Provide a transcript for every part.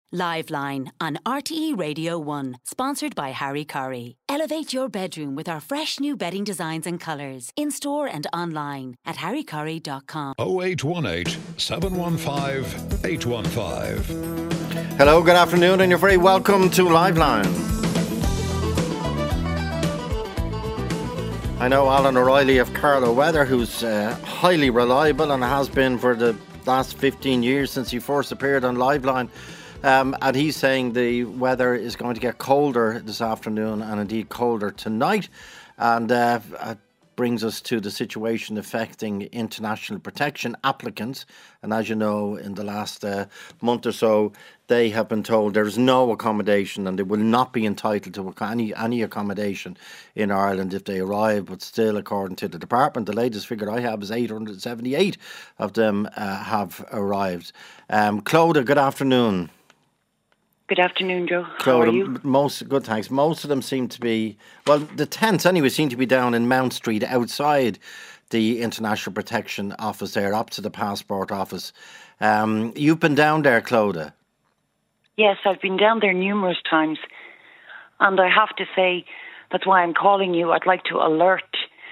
Liveline on RTE Radio 1, sponsored by Harry Curry. Elevate your bedroom with our fresh new bedding designs and colours, in store and online at harrycurry.com. 0818 715 815. Hello, good afternoon, and you're very welcome to Liveline. I know Alan O'Reilly of Carlow Weather, who's highly reliable and has been for the last 15 years since he first appeared on Liveline. And he's saying the weather is going to get colder this afternoon and indeed colder tonight. And brings us to the situation affecting international protection applicants. And as you know, in the last month or so, they have been told there is no accommodation and they will not be entitled to any accommodation in Ireland if they arrive. But still, according to the department, the latest figure I have is 878 of them have arrived. Clodagh, good afternoon. Good afternoon, Joe. Clodagh, how are you? Good, thanks. Most of them seem to be, well, the tents anyway seem to be down in Mount Street outside the International Protection Office there, up to the Passport Office. You've been down there, Clodagh? Yes, I've been down there numerous times. And I have to say, that's why I'm calling you. I'd like to alert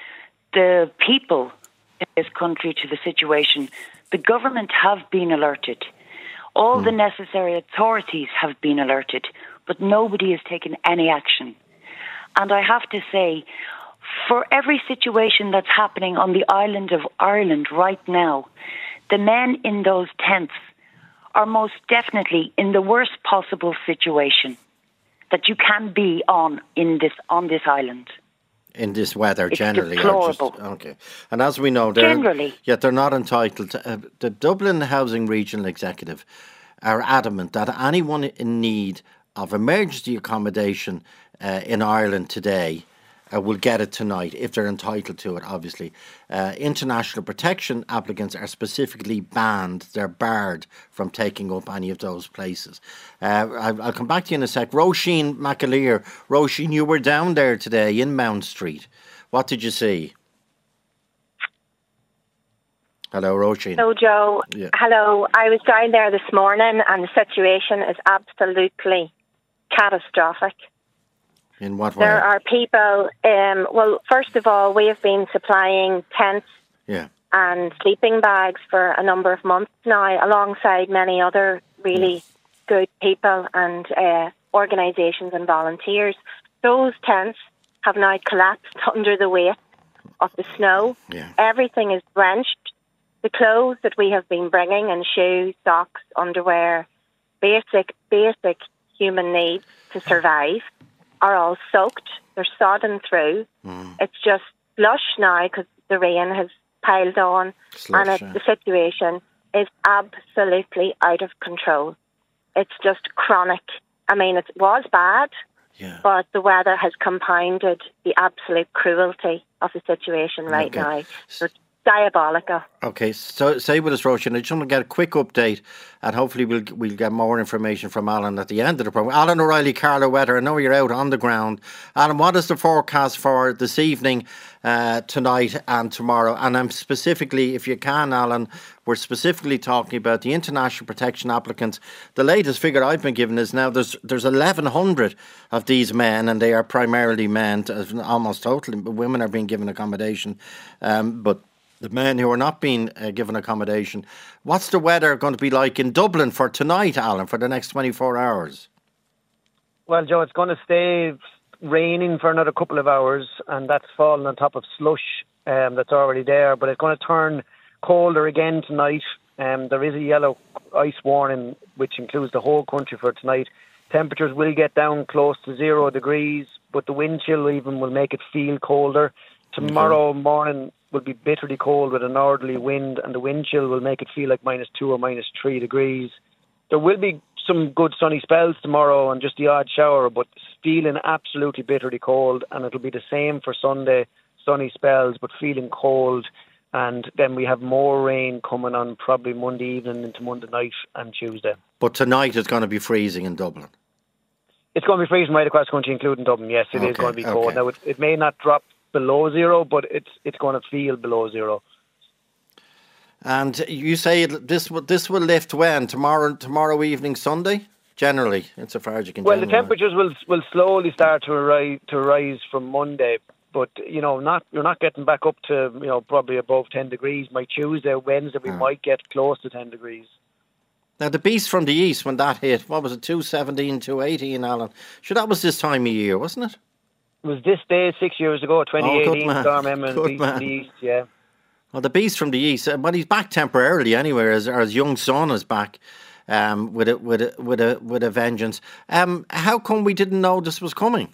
the people in this country to the situation. The government have been alerted. All the necessary authorities have been alerted, but nobody has taken any action. And I have to say, for every situation that's happening on the island of Ireland right now, the men in those tents are most definitely in the worst possible situation that you can be on this island. In this weather, it's generally. Deplorable. Okay. And as we know, they're not entitled to... the Dublin Housing Regional Executive are adamant that anyone in need of emergency accommodation in Ireland today will get it tonight, if they're entitled to it, obviously. International protection applicants are specifically banned. They're barred from taking up any of those places. I'll come back to you in a sec. Roisin McAleer. Roisin, you were down there today in Mount Street. What did you see? Hello, Roisin. Hello, Joe. Yeah. Hello. I was down there this morning and the situation is absolutely catastrophic. In what way? There are people, well, first of all, we have been supplying tents and sleeping bags for a number of months now, alongside many other really good people and organisations and volunteers. Those tents have now collapsed under the weight of the snow. Yeah. Everything is drenched. The clothes that we have been bringing, and shoes, socks, underwear, basic human needs to survive, are all soaked. They're sodden through. It's just slush now because the rain has piled on, the situation is absolutely out of control. It's just chronic. I mean, it was bad, but the weather has compounded the absolute cruelty of the situation right now. So diabolical. Okay, so stay with us, Roisin. I just want to get a quick update, and hopefully we'll get more information from Alan at the end of the programme. Alan O'Reilly, Carlow Weather. I know you're out on the ground. Alan, what is the forecast for this evening, tonight and tomorrow? And I'm specifically, if you can, Alan, we're specifically talking about the international protection applicants. The latest figure I've been given is now there's 1,100 of these men, and they are primarily men. Almost totally women are being given accommodation, but the men who are not being given accommodation. What's the weather going to be like in Dublin for tonight, Alan, for the next 24 hours? Well, Joe, it's going to stay raining for another couple of hours, and that's falling on top of slush that's already there. But it's going to turn colder again tonight. There is a yellow ice warning, which includes the whole country for tonight. Temperatures will get down close to 0 degrees, but the wind chill even will make it feel colder. Tomorrow morning will be bitterly cold with a northerly wind, and the wind chill will make it feel like -2 or -3 degrees. There will be some good sunny spells tomorrow and just the odd shower, but feeling absolutely bitterly cold, and it'll be the same for Sunday, sunny spells but feeling cold. And then we have more rain coming on probably Monday evening into Monday night and Tuesday. But tonight it's going to be freezing in Dublin. It's going to be freezing right across the country, including Dublin. Yes, it is going to be cold. Okay. Now, it may not drop below 0, but it's going to feel below 0. And you say this will lift when? Tomorrow evening, Sunday? generally, insofar as you can. Well, the temperatures will slowly start to rise from Monday, but you're not getting back up to probably above 10 degrees. By Tuesday, Wednesday, we might get close to 10 degrees. Now, the beast from the east, when that hit, what was it, 217, 218, Alan? Sure, that was this time of year, wasn't it? It was this day 6 years ago, 2018, Storm Emma and the beast from the east, yeah. Well, the beast from the east, but he's back temporarily anyway. His young son is back with a vengeance. How come we didn't know this was coming?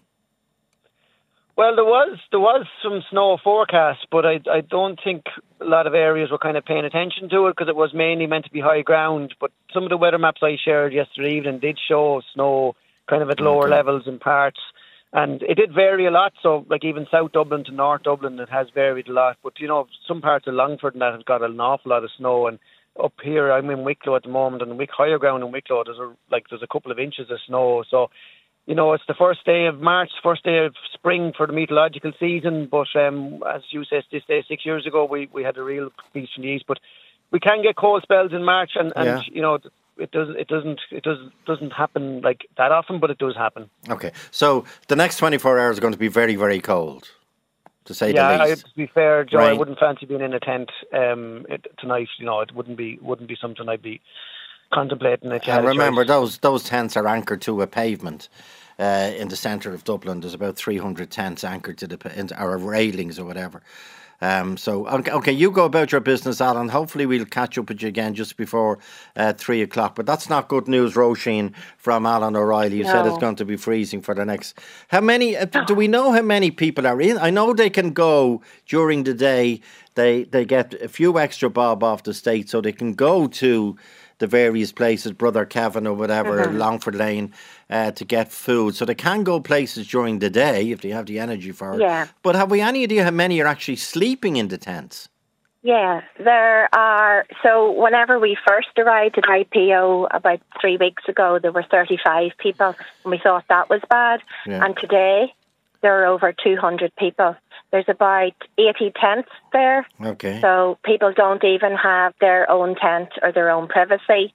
Well, there was some snow forecast, but I don't think a lot of areas were kind of paying attention to it because it was mainly meant to be high ground. But some of the weather maps I shared yesterday evening did show snow kind of at lower levels in parts. And it did vary a lot. So, like even South Dublin to North Dublin, it has varied a lot. But, some parts of Longford and that have got an awful lot of snow. And up here, I'm in Wicklow at the moment, and higher ground in Wicklow, there's a couple of inches of snow. So, it's the first day of March, first day of spring for the meteorological season. But as you said, this day 6 years ago, we had a real beast from the east. But we can get cold spells in March, and it doesn't happen like that often, but it does happen. Okay, so the next 24 hours are going to be very, very cold, to say the least. To be fair, Joe, I wouldn't fancy being in a tent tonight. It wouldn't be something I'd be contemplating. And remember, those tents are anchored to a pavement in the centre of Dublin. There's about 300 tents anchored to or railings or whatever. Okay, you go about your business, Alan. Hopefully we'll catch up with you again just before 3 o'clock. But that's not good news, Roisin, from Alan O'Reilly. You said it's going to be freezing for the next... How many... do we know how many people are in? I know they can go during the day. They get a few extra bob off the state, so they can go to the various places, Brother Kevin or whatever, Longford Lane, to get food. So they can go places during the day if they have the energy for it. Yeah. But have we any idea how many are actually sleeping in the tents? Yeah, there are. So whenever we first arrived at IPO about 3 weeks ago, there were 35 people, and we thought that was bad. Yeah. And today, there are over 200 people. There's about 80 tents there. Okay. So people don't even have their own tent or their own privacy.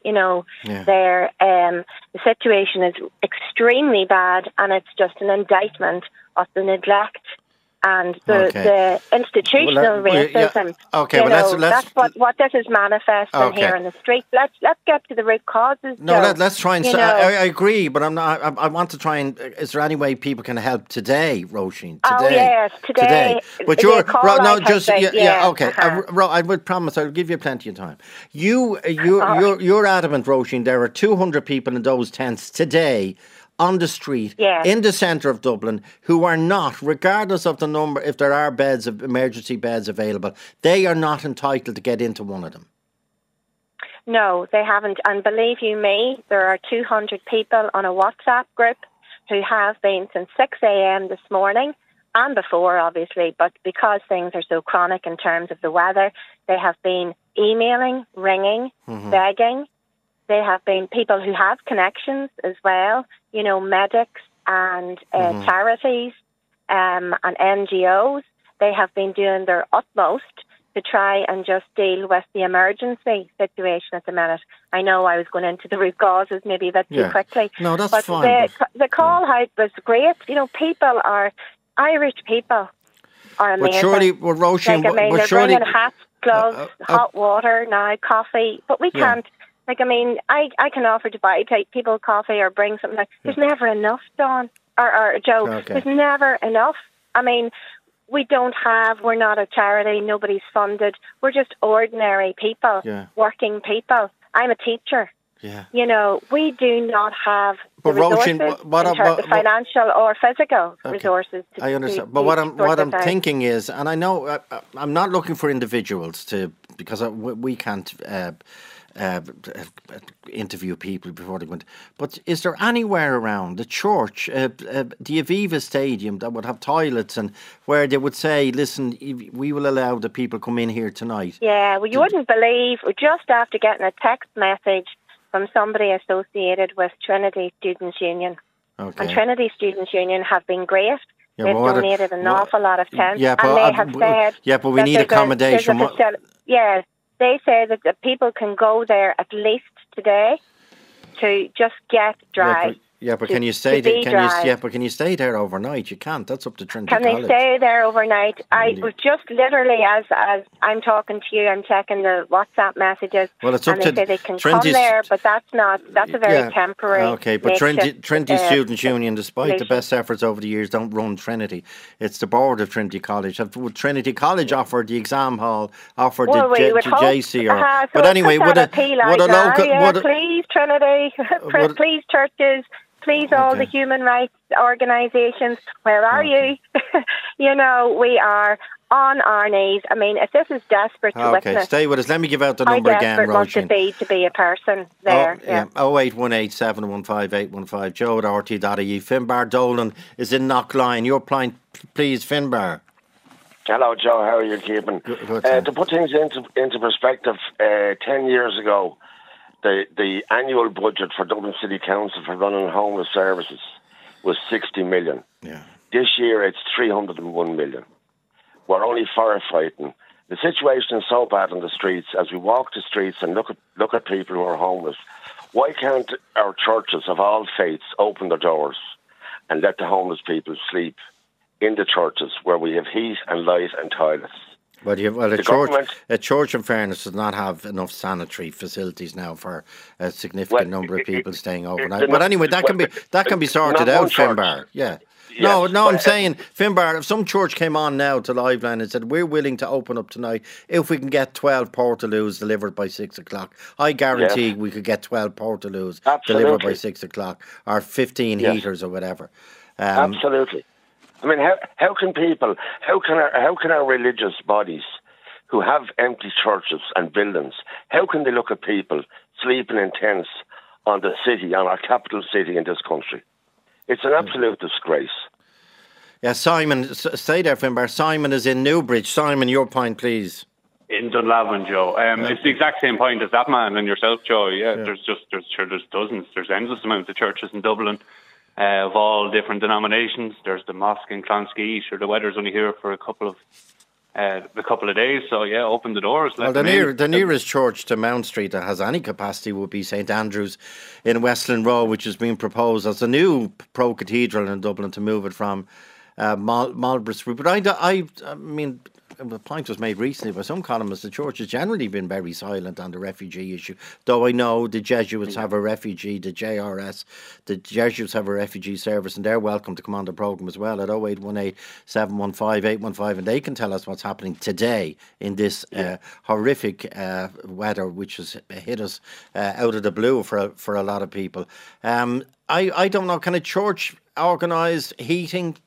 The situation is extremely bad, and it's just an indictment of the neglect and the institutional racism. That's what this is manifesting here in the street. Let's get to the root causes. No, let's try and... I agree, but I'm not. I want to try and... Is there any way people can help today, Roisin? Today? Oh yes, today. But you're I would promise I'll give you plenty of time. You're adamant, Roisin. There are 200 people in those tents today, on the street, in the centre of Dublin, who are not, regardless of the number, if there are emergency beds available, they are not entitled to get into one of them. No, they haven't. And believe you me, there are 200 people on a WhatsApp group who have been since 6 a.m. this morning, and before, obviously, but because things are so chronic in terms of the weather, they have been emailing, ringing, begging. They have been people who have connections as well, medics and charities and NGOs. They have been doing their utmost to try and just deal with the emergency situation at the minute. I know I was going into the root causes maybe a bit too quickly. No, that's fine. The call out was great. People are... Irish people are amazing. But surely, Roisin... they're bringing hats, gloves, hot water now, coffee, but we can't... I can offer to buy people coffee or bring something. There's never enough, Dawn or Joe. Okay. There's never enough. We're not a charity. Nobody's funded. We're just ordinary people, working people. I'm a teacher. Yeah. We do not have the resources, the financial or physical resources. I understand. But what I'm thinking is, and I know I'm not looking for individuals because we can't interview people before they go in. But is there anywhere around the church, the Aviva Stadium, that would have toilets and where they would say, listen, we will allow the people come in here tonight? Yeah, well, you wouldn't believe, just after getting a text message from somebody associated with Trinity Students' Union. Okay. And Trinity Students' Union have been great. They've donated an awful lot of tents. And they have said... Yeah, but we need accommodation. They say that the people can go there at least today. to just get dry. But can you stay there? But can you stay there overnight? You can't. That's up to Trinity College. Can they stay there overnight? I was just literally as I'm talking to you, I'm checking the WhatsApp messages. Well, it's up and to they say they can come there, but that's a very temporary. Okay, but Trinity Students' Union, despite the best efforts over the years, don't run Trinity. It's the board of Trinity College. Would Trinity College offer the exam hall, offer the JC? But anyway, would a local please Trinity, please churches. Please, all the human rights organisations, where are you? You know, we are on our knees. I mean, if this is desperate to witness... Okay, stay with us. Let me give out the number again, Roisin. How desperate must it be to be a person there? 0818 715 815, Joe at RT.ie. Finbar Dolan is in Knockline. Your point, please, Finbar. Hello, Joe. How are you keeping? Good, to put things into perspective, 10 years ago, the annual budget for Dublin City Council for running homeless services was 60 million. Yeah. This year it's 301 million. We're only firefighting. The situation is so bad on the streets. As we walk the streets and look at people who are homeless, why can't our churches of all faiths open their doors and let the homeless people sleep in the churches where we have heat and light and toilets? Well, a church, in fairness, does not have enough sanitary facilities now for a significant number of people staying overnight. But anyway, that can be sorted out, Finbar. Yeah. Yes, I'm saying, Finbar, if some church came on now to Liveline and said, we're willing to open up tonight if we can get 12 Portaloos delivered by 6 o'clock, I guarantee we could get 12 Portaloos delivered by 6 o'clock, or 15 heaters or whatever. Absolutely. I mean, how can our religious bodies who have empty churches and buildings, how can they look at people sleeping in tents on the city, on our capital city in this country? It's an absolute disgrace. Yeah, Simon, stay there, Finbar. Simon is in Newbridge. Simon, your point, please. In Dunlavin, Joe. It's the exact same point as that man and yourself, Joe. There's dozens, there's endless amounts of churches in Dublin. Of all different denominations. There's the mosque in Clonskeagh. Sure, the weather's only here for a couple of days. So open the doors. Well, the nearest church to Mount Street that has any capacity would be St Andrew's in Westland Row, which has been proposed as a new pro-cathedral in Dublin to move it from Marlborough Street. But I mean, the point was made recently by some columnists, the church has generally been very silent on the refugee issue, though I know the Jesuits have a refugee, the JRS, the Jesuits have a refugee service, and they're welcome to come on the programme as well at 0818 715 815, and they can tell us what's happening today in this horrific weather which has hit us out of the blue for a lot of people. I don't know, can a church organise heating?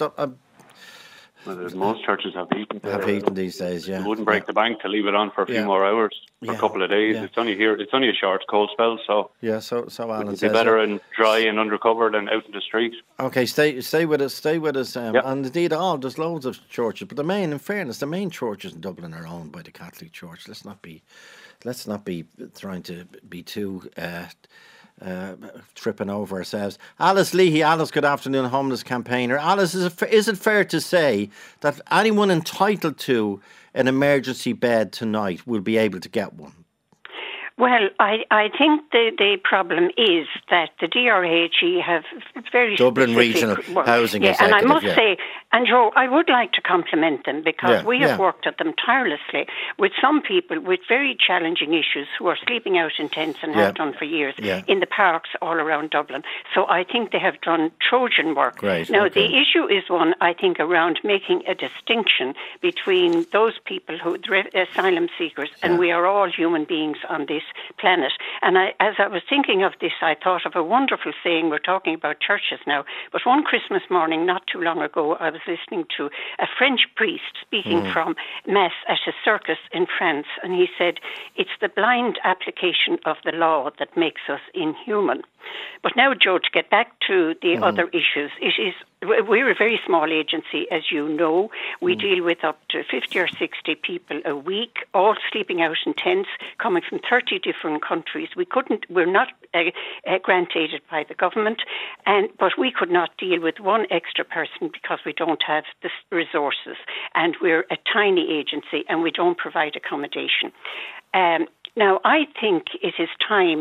Well, most churches have heating. Heating these days, yeah. You wouldn't break the bank to leave it on for a few more hours, for a couple of days. Yeah. It's only a short cold spell, so so Alan says it'd be better and dry and undercover than out in the street. Okay, stay with us. And indeed, there's loads of churches, but in fairness, the main churches in Dublin are owned by the Catholic Church. Let's not be trying to be too tripping over ourselves. Alice Leahy. Alice, good afternoon, homeless campaigner. Alice, is it fair to say that anyone entitled to an emergency bed tonight will be able to get one? Well, I think the problem is that the DRHE have very Dublin Regional Housing Executive. And I must say, Andrew, I would like to compliment them because we have worked at them tirelessly with some people with very challenging issues who are sleeping out in tents and have done for years in the parks all around Dublin. So I think they have done Trojan work. Now, the issue is one, I think, around making a distinction between those people who asylum seekers, and we are all human beings on this planet. And as I was thinking of this, I thought of a wonderful saying. We're talking about churches now, but one Christmas morning not too long ago, I was listening to a French priest speaking from Mass at a circus in France, and he said, it's the blind application of the law that makes us inhuman. But now, Joe, to get back to the other issues, we're a very small agency, as you know. We deal with up to 50 or 60 people a week, all sleeping out in tents, coming from 30 different countries. We're not grant aided by the government, but we could not deal with one extra person because we don't have the resources. And we're a tiny agency and we don't provide accommodation. Now, I think it is time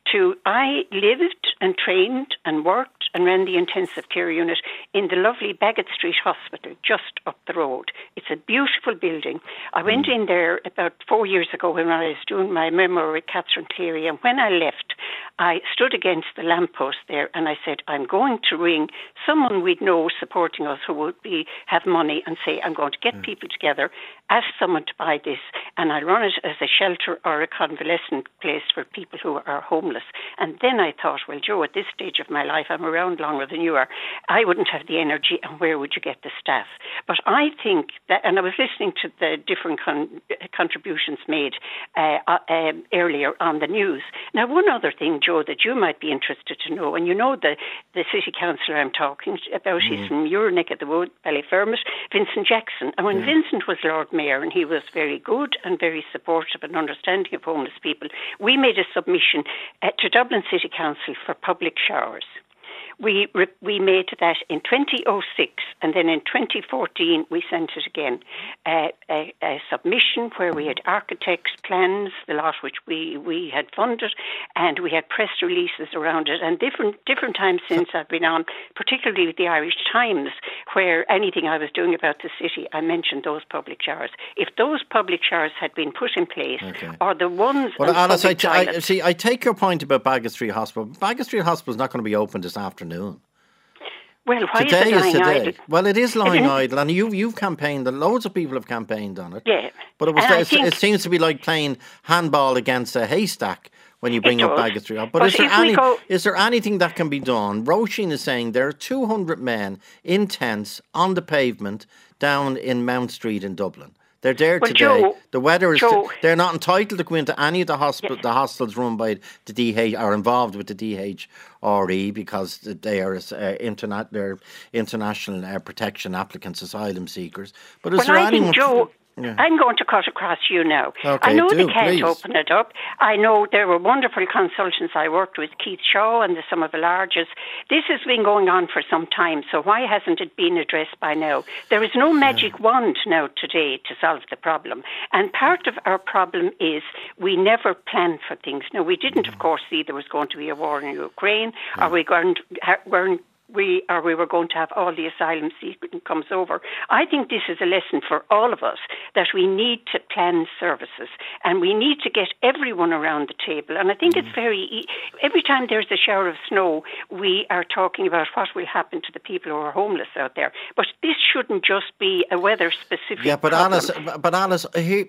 I lived and trained and worked and ran the intensive care unit in the lovely Bagot Street Hospital just up the road. It's a beautiful building. I went in there about 4 years ago when I was doing my memoir with Catherine Cleary, and when I left, I stood against the lamppost there and I said, I'm going to ring someone we'd know supporting us who would have money, and say, I'm going to get people together, ask someone to buy this, and I'll run it as a shelter or a convalescent place for people who are homeless. And then I thought, well, Joe, at this stage of my life, I'm around longer than you are, I wouldn't have the energy, and where would you get the staff? But I think that, and I was listening to the different contributions made earlier on the news. Now, one other thing, Joe, that you might be interested to know, and you know the city councillor I'm talking about, he's from your neck of the wood, Ballyfermot, Vincent Jackson. And when Vincent was Lord Mayor, and he was very good and very supportive and understanding of homeless people, we made a submission to Dublin City Council for public showers. We made that in 2006, and then in 2014 we sent it again. A submission where we had architects' plans, the lot which we had funded, and we had press releases around it. And different times since I've been on, particularly with the Irish Times, where anything I was doing about the city, I mentioned those public showers. If those public showers had been put in place, or the ones... Well, Alice, I take your point about Bagot Street Hospital. Bagot Street Hospital is not going to be open this afternoon. Well, why today is it lying idle? Well, it is lying idle, and you've campaigned, and loads of people have campaigned on it. Yeah. But it seems to be like playing handball against a haystack when you bring up Bagot Street. But is there anything that can be done? Roisin is saying there are 200 men in tents on the pavement down in Mount Street in Dublin. They're there today. Joe, the weather is... they're not entitled to go into any of the the hostels run by the DH, are involved with the DHRE, because they are they're international protection applicants, asylum seekers. But is there anyone... Joe, I'm going to cut across you now. Okay, I know they can't open it up. I know there were wonderful consultants I worked with, Keith Shaw and some of the largest. This has been going on for some time, so why hasn't it been addressed by now? There is no magic wand now today to solve the problem. And part of our problem is we never plan for things. Now, we didn't, of course, see there was going to be a war in Ukraine, or we were going to have all the asylum seekers comes over. I think this is a lesson for all of us, that we need to plan services, and we need to get everyone around the table. And I think it's every time there's a shower of snow, we are talking about what will happen to the people who are homeless out there. But this shouldn't just be a weather-specific problem. But Alice,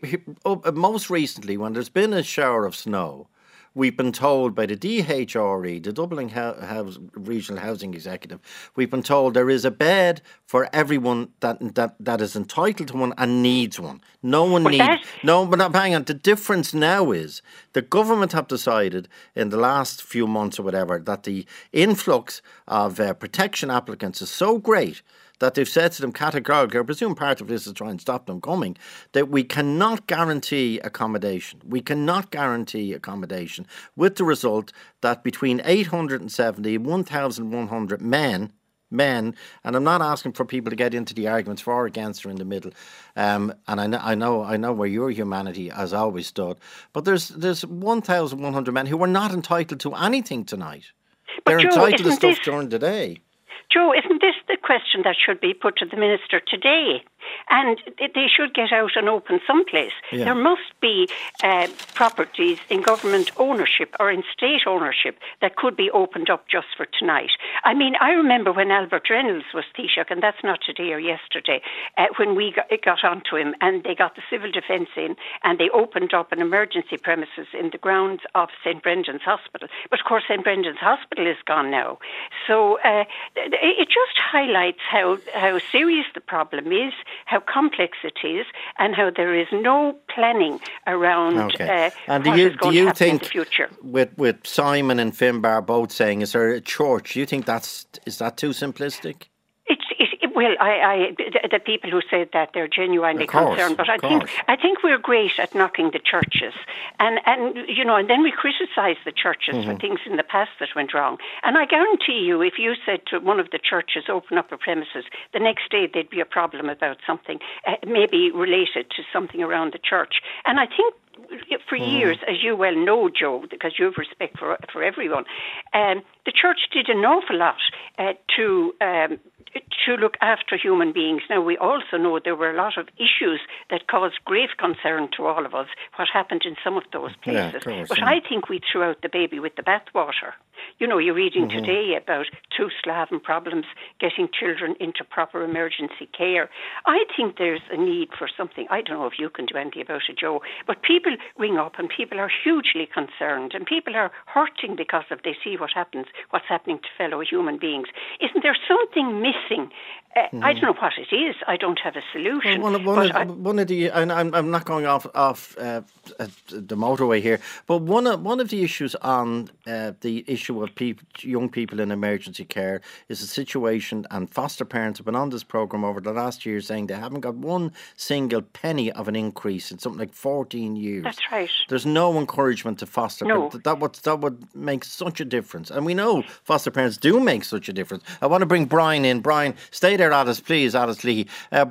most recently, when there's been a shower of snow, we've been told by the DHRE, the Dublin Regional Housing Executive, we've been told there is a bed for everyone that is entitled to one and needs one. No one needs... No, but hang on. The difference now is the government have decided in the last few months or whatever that the influx of protection applicants is so great that they've said to them categorically, I presume part of this is to try and stop them coming, that we cannot guarantee accommodation. We cannot guarantee accommodation, with the result that between 870 and 1,100 men, and I'm not asking for people to get into the arguments for or against or in the middle, and I know where your humanity has always stood, but there's 1,100 men who are not entitled to anything tonight. They're entitled to stuff during the day. Joe, isn't this the question that should be put to the Minister today? And they should get out and open someplace. Yeah. There must be properties in government ownership or in state ownership that could be opened up just for tonight. I mean, I remember when Albert Reynolds was Taoiseach, and that's not today or yesterday, when we got onto him and they got the civil defence in and they opened up an emergency premises in the grounds of St. Brendan's Hospital. But of course, St. Brendan's Hospital is gone now. So it just highlights how serious the problem is, how complex it is, and how there is no planning around and what is going to happen in the future. With Simon and Finbar both saying, is there a church? Do you think is that too simplistic? Well, the people who said that, they're genuinely concerned. But I think we're great at knocking the churches, and then we criticise the churches for things in the past that went wrong. And I guarantee you, if you said to one of the churches, open up a premises, the next day there'd be a problem about something, maybe related to something around the church. And I think for years, as you well know, Joe, because you have respect for everyone, the church did an awful lot to look after human beings. Now, we also know there were a lot of issues that caused grave concern to all of us, what happened in some of those places. But I think we threw out the baby with the bathwater. You're reading today about two Slaven problems, getting children into proper emergency care. I think there's a need for something. I don't know if you can do anything about it, Joe, but people ring up and people are hugely concerned and people are hurting because of they see what's happening to fellow human beings. Isn't there something missing? I don't know what it is. I don't have a solution. I'm not going off the motorway here, but one of the issues on the issue of young people in emergency care is the situation, and foster parents have been on this programme over the last year saying they haven't got one single penny of an increase in something like 14 years. That's right. There's no encouragement to foster. No. That would make such a difference, and we know foster parents do make such a difference. I want to bring Brian in. Brian, stay there, Alice, please. Alice Lee,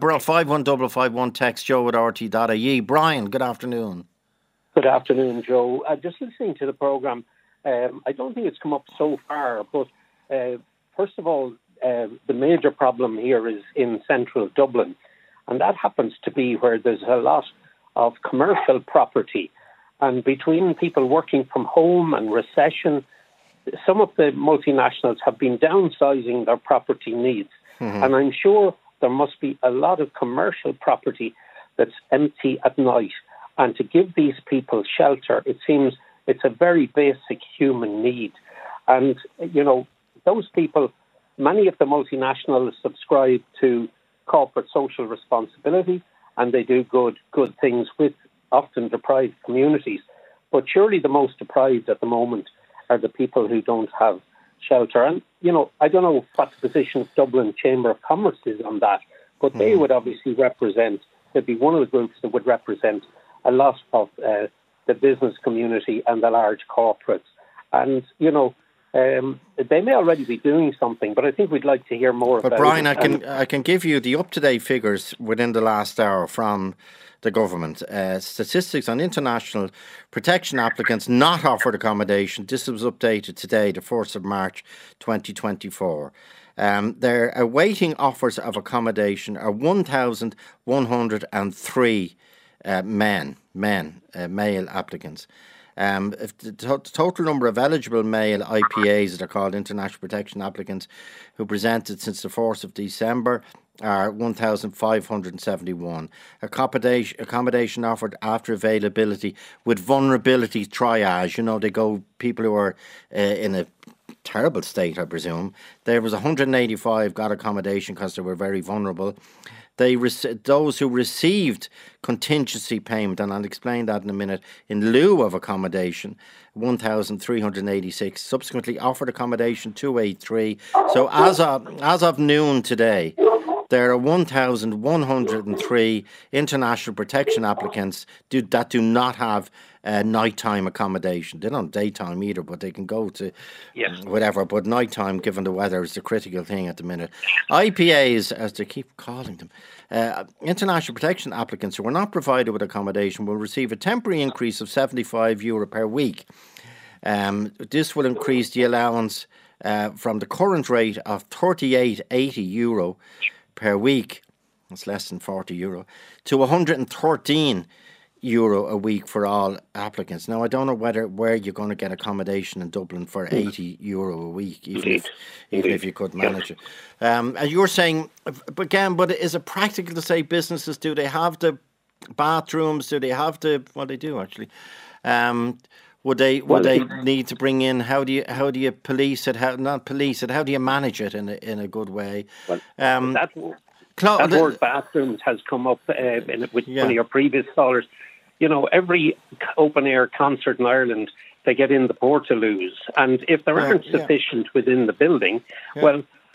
51551, text Joe at RT.ie. Brian, good afternoon. Good afternoon, Joe. Just listening to the programme, I don't think it's come up so far, but first of all, the major problem here is in central Dublin, and that happens to be where there's a lot of commercial property, and between people working from home and recession, some of the multinationals have been downsizing their property needs, and I'm sure there must be a lot of commercial property that's empty at night, and to give these people shelter, it seems it's a very basic human need. And, those people, many of the multinationals subscribe to corporate social responsibility, and they do good things with often deprived communities. But surely the most deprived at the moment are the people who don't have shelter. And, I don't know what the position of Dublin Chamber of Commerce is on that, but they would obviously they'd be one of the groups that would represent a lot of the business community and the large corporates. And, they may already be doing something, but I think we'd like to hear more about it. But Brian, I can give you the up-to-date figures within the last hour from the government. Statistics on international protection applicants not offered accommodation. This was updated today, the 1st of March 2024. They're awaiting offers of accommodation are 1,103 male applicants. If the total number of eligible male IPAs, they're called international protection applicants, who presented since the 4th of December are 1,571. Accommodation offered after availability with vulnerability triage. They go people who are in a terrible state, I presume. There was 185 got accommodation because they were very vulnerable. Those who received contingency payment, and I'll explain that in a minute, in lieu of accommodation, 1,386. Subsequently offered accommodation, 283. So as of noon today, there are 1,103 international protection applicants that do not have nighttime accommodation. They don't have daytime either, but they can go to whatever. But nighttime, given the weather, is the critical thing at the minute. IPAs, as they keep calling them, international protection applicants who are not provided with accommodation will receive a temporary increase of €75 per week. This will increase the allowance from the current rate of €38.80 per week, that's less than €40, to €113 a week for all applicants. Now, I don't know where you're going to get accommodation in Dublin for €80 a week, even if you could manage it. And you're saying, but is it practical to say businesses, do they have the bathrooms? Do they have the, well, they do actually. Would they need to bring in? How do you police it? How do you manage it in a good way? Well, that word bathrooms has come up with one of your previous callers. Every open air concert in Ireland, they get in the portaloos, and if there aren't sufficient within the building, well,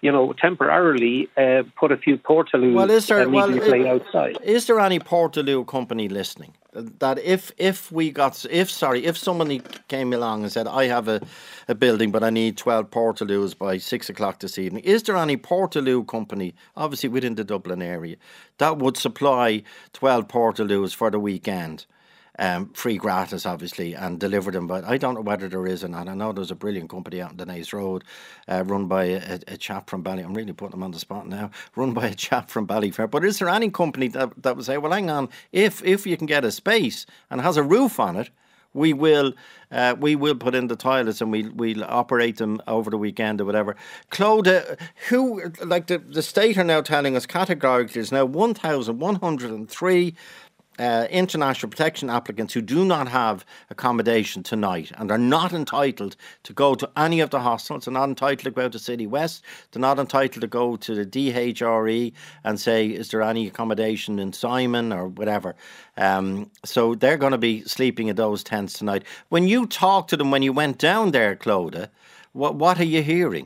temporarily put a few portaloos immediately outside. Is there any portaloo company listening that if somebody came along and said, I have a building but I need 12 portaloos by 6 o'clock this evening, is there any portaloo company, obviously within the Dublin area, that would supply 12 portaloos for the weekend? Free gratis, obviously, and deliver them. But I don't know whether there is or not. I know there's a brilliant company out in the Naas Road, run by a chap from Bally. I'm really putting them on the spot now. Run by a chap from Ballyfair. But is there any company that would say, well, hang on, if you can get a space and has a roof on it, we will put in the toilets and we'll operate them over the weekend or whatever. Claude, the state are now telling us categorically there's now 1,103 international protection applicants who do not have accommodation tonight and are not entitled to go to any of the hostels. They're not entitled to go to City West. They're not entitled to go to the DHRE and say, is there any accommodation in Simon or whatever? So they're going to be sleeping in those tents tonight. When you talked to them, when you went down there, Claude, what are you hearing?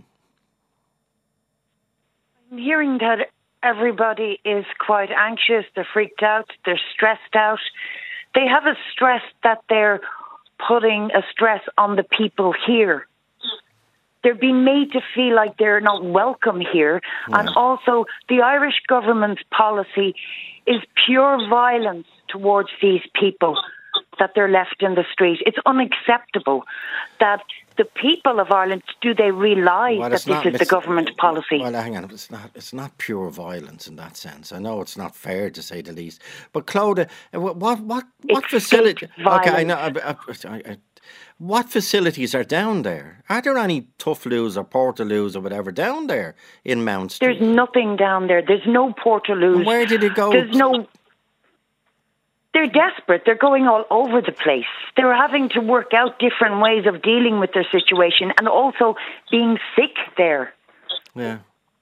I'm hearing that everybody is quite anxious, they're freaked out, they're stressed out. They have a stress that they're putting a stress on the people here. They're being made to feel like they're not welcome here. Yeah. And also, the Irish government's policy is pure violence towards these people, that they're left in the street. It's unacceptable that the people of Ireland, do they realise that this is the government policy? Well, hang on, it's not pure violence in that sense. I know it's not fair, to say the least. But Claude, what facility? Okay, I know. What facilities are down there? Are there any Tuffaloos or Portaloos or whatever down there in Mount Street? There's nothing down there. There's no Portaloos. And where did it go? There's no. They're desperate. They're going all over the place. They're having to work out different ways of dealing with their situation and also being sick there. Yeah.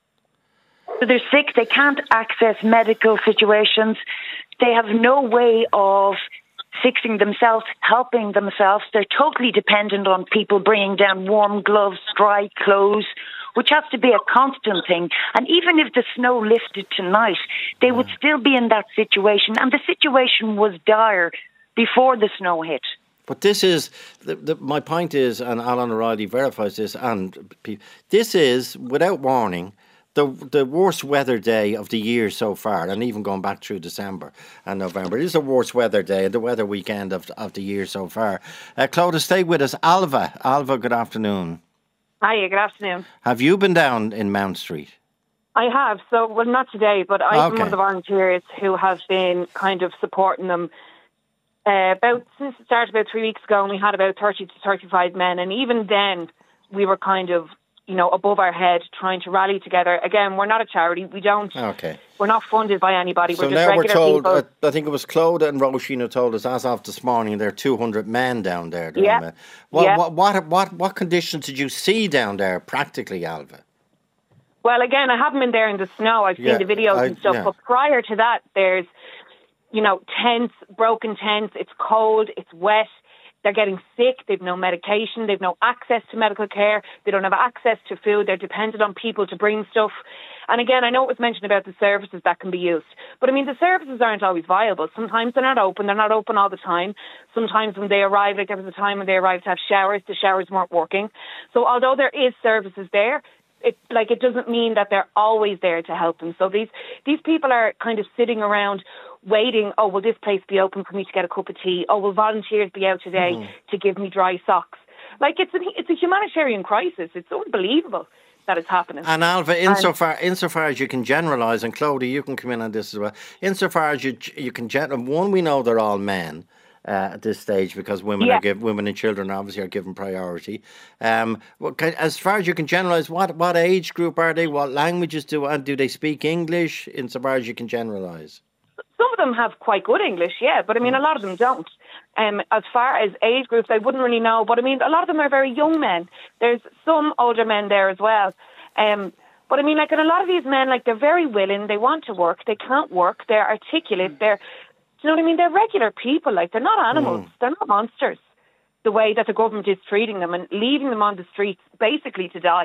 So they're sick. They can't access medical situations. They have no way of fixing themselves, helping themselves. They're totally dependent on people bringing down warm gloves, dry clothes, which has to be a constant thing. And even if the snow lifted tonight, they would still be in that situation. And the situation was dire before the snow hit. But this is, my point is, and Alan O'Reilly verifies this, and this is, without warning, the worst weather day of the year so far, and even going back through December and November. It is the worst weather day, the weather weekend of the year so far. Claudia, stay with us. Alva, good afternoon. Hiya, good afternoon. Have you been down in Mount Street? I have. So, well, not today, but I'm one of the volunteers who have been kind of supporting them since it started about 3 weeks ago, and we had about 30 to 35 men. And even then, we were kind of, above our head trying to rally together. Again, we're not a charity. We don't. Okay. We're not funded by anybody. So we're just now regular we're told, people. I think it was Claude and Roisin who told us, as of this morning, there are 200 men down there. Yeah. What conditions did you see down there, practically, Alva? Well, again, I haven't been there in the snow. I've seen the videos and stuff. Yeah. But prior to that, there's, tents, broken tents. It's cold. It's wet. They're getting sick. They've no medication. They've no access to medical care. They don't have access to food. They're dependent on people to bring stuff. And again, I know it was mentioned about the services that can be used. But I mean, the services aren't always viable. Sometimes they're not open. They're not open all the time. Sometimes when they arrive, like there was a time when they arrived to have showers, the showers weren't working. So although there is services there, it doesn't mean that they're always there to help them. So these people are kind of sitting around waiting, oh, will this place be open for me to get a cup of tea? Oh, will volunteers be out today to give me dry socks? It's a humanitarian crisis. It's unbelievable that it's happening. And Alva, insofar as you can generalise, and Claudia, you can come in on this as well, insofar as you can generalise, one, we know they're all men at this stage because women and children obviously are given priority. As far as you can generalise, what age group are they? What languages do they speak English? Insofar as you can generalise. Some of them have quite good English, yeah, but I mean, a lot of them don't. As far as age groups, I wouldn't really know, but I mean, a lot of them are very young men. There's some older men there as well. But I mean, and a lot of these men, they're very willing, they want to work, they can't work, they're articulate, do you know what I mean? They're regular people, they're not animals, they're not monsters, the way that the government is treating them and leaving them on the streets basically to die.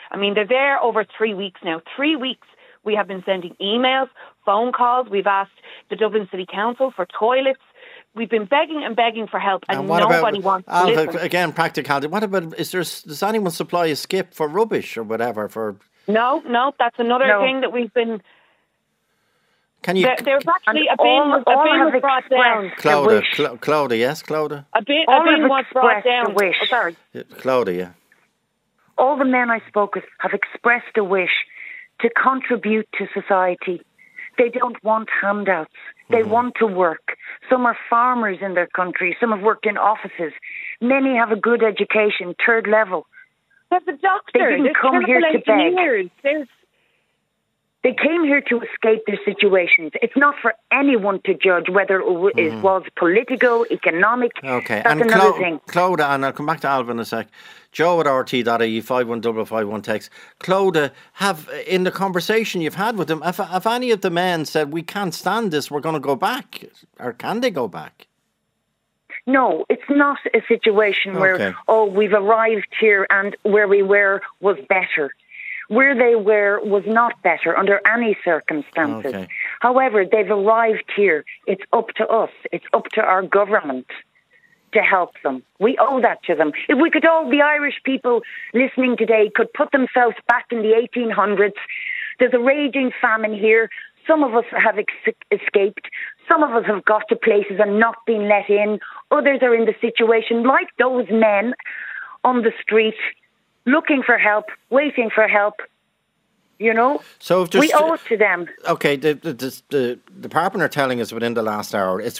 I mean, they're there over 3 weeks now. 3 weeks we have been sending emails, phone calls. We've asked the Dublin City Council for toilets. We've been begging and begging for help, and nobody wants to listen. Again, practicality. What about, does anyone supply a skip for rubbish or whatever? No, that's another thing that we've been... There's actually a bin was brought down. Clodagh, yes, Clodagh? A bin was brought down. Clodagh, yeah. All the men I spoke with have expressed a wish to contribute to society. They don't want handouts. They want to work. Some are farmers in their country. Some have worked in offices. Many have a good education, 3rd level. There's a doctor. They didn't come here to beg. They came here to escape their situations. It's not for anyone to judge whether it was political, economic. Okay, that's another thing. Clodagh, and I'll come back to Alva in a sec. Joe at RT.ie, 51551 text. Clodagh, in the conversation you've had with them, have any of the men said, we can't stand this, we're going to go back? Or can they go back? No, it's not a situation where, we've arrived here and where we were was better. Where they were was not better under any circumstances. Okay. However, they've arrived here. It's up to us. It's up to our government to help them. We owe that to them. If we could all, the Irish people listening today, could put themselves back in the 1800s. There's a raging famine here. Some of us have escaped. Some of us have got to places and not been let in. Others are in the situation like those men on the street, looking for help, waiting for help, So we owe it to them. Okay, the department are telling us within the last hour, it's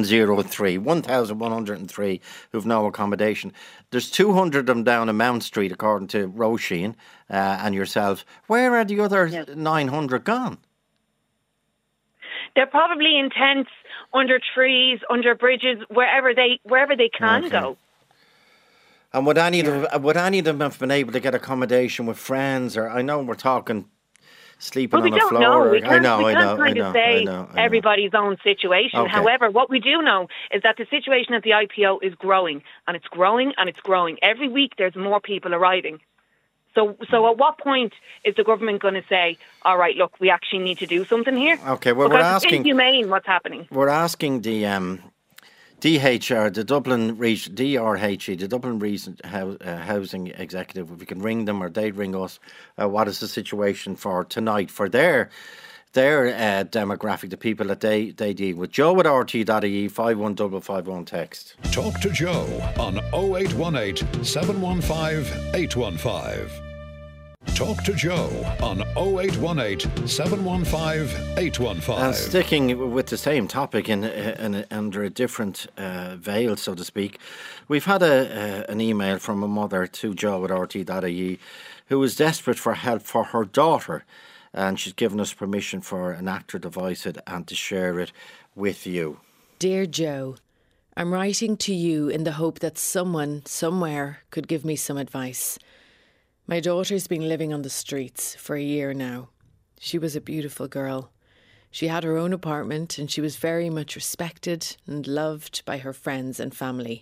1,103 who've no accommodation. There's 200 of them down in Mount Street, according to Roisin and yourself. Where are the other 900 gone? They're probably in tents, under trees, under bridges, wherever they can go. And would any of them have been able to get accommodation with friends? Or I know we're talking sleeping on the floor. Know. We can't say everybody's own situation. Okay. However, what we do know is that the situation at the IPO is growing, and it's growing, and it's growing. Every week there's more people arriving. So at what point is the government going to say, all right, look, we actually need to do something here? Okay, well, because we're asking... it's inhumane what's happening. We're asking the... DHR, the Dublin Region, DRHE, the Dublin Region Housing Executive, if we can ring them or they'd ring us, what is the situation for tonight for their demographic, the people that they deal with. Joe at RT.ie, 51551 text. Talk to Joe on 0818 715 815. Talk to Joe on 0818 715 815. And sticking with the same topic under a different veil, so to speak, we've had an email from a mother to Joe at RT.ie who is desperate for help for her daughter, and she's given us permission for an actor to voice it and to share it with you. Dear Joe, I'm writing to you in the hope that someone, somewhere, could give me some advice. My daughter's been living on the streets for a year now. She was a beautiful girl. She had her own apartment and she was very much respected and loved by her friends and family.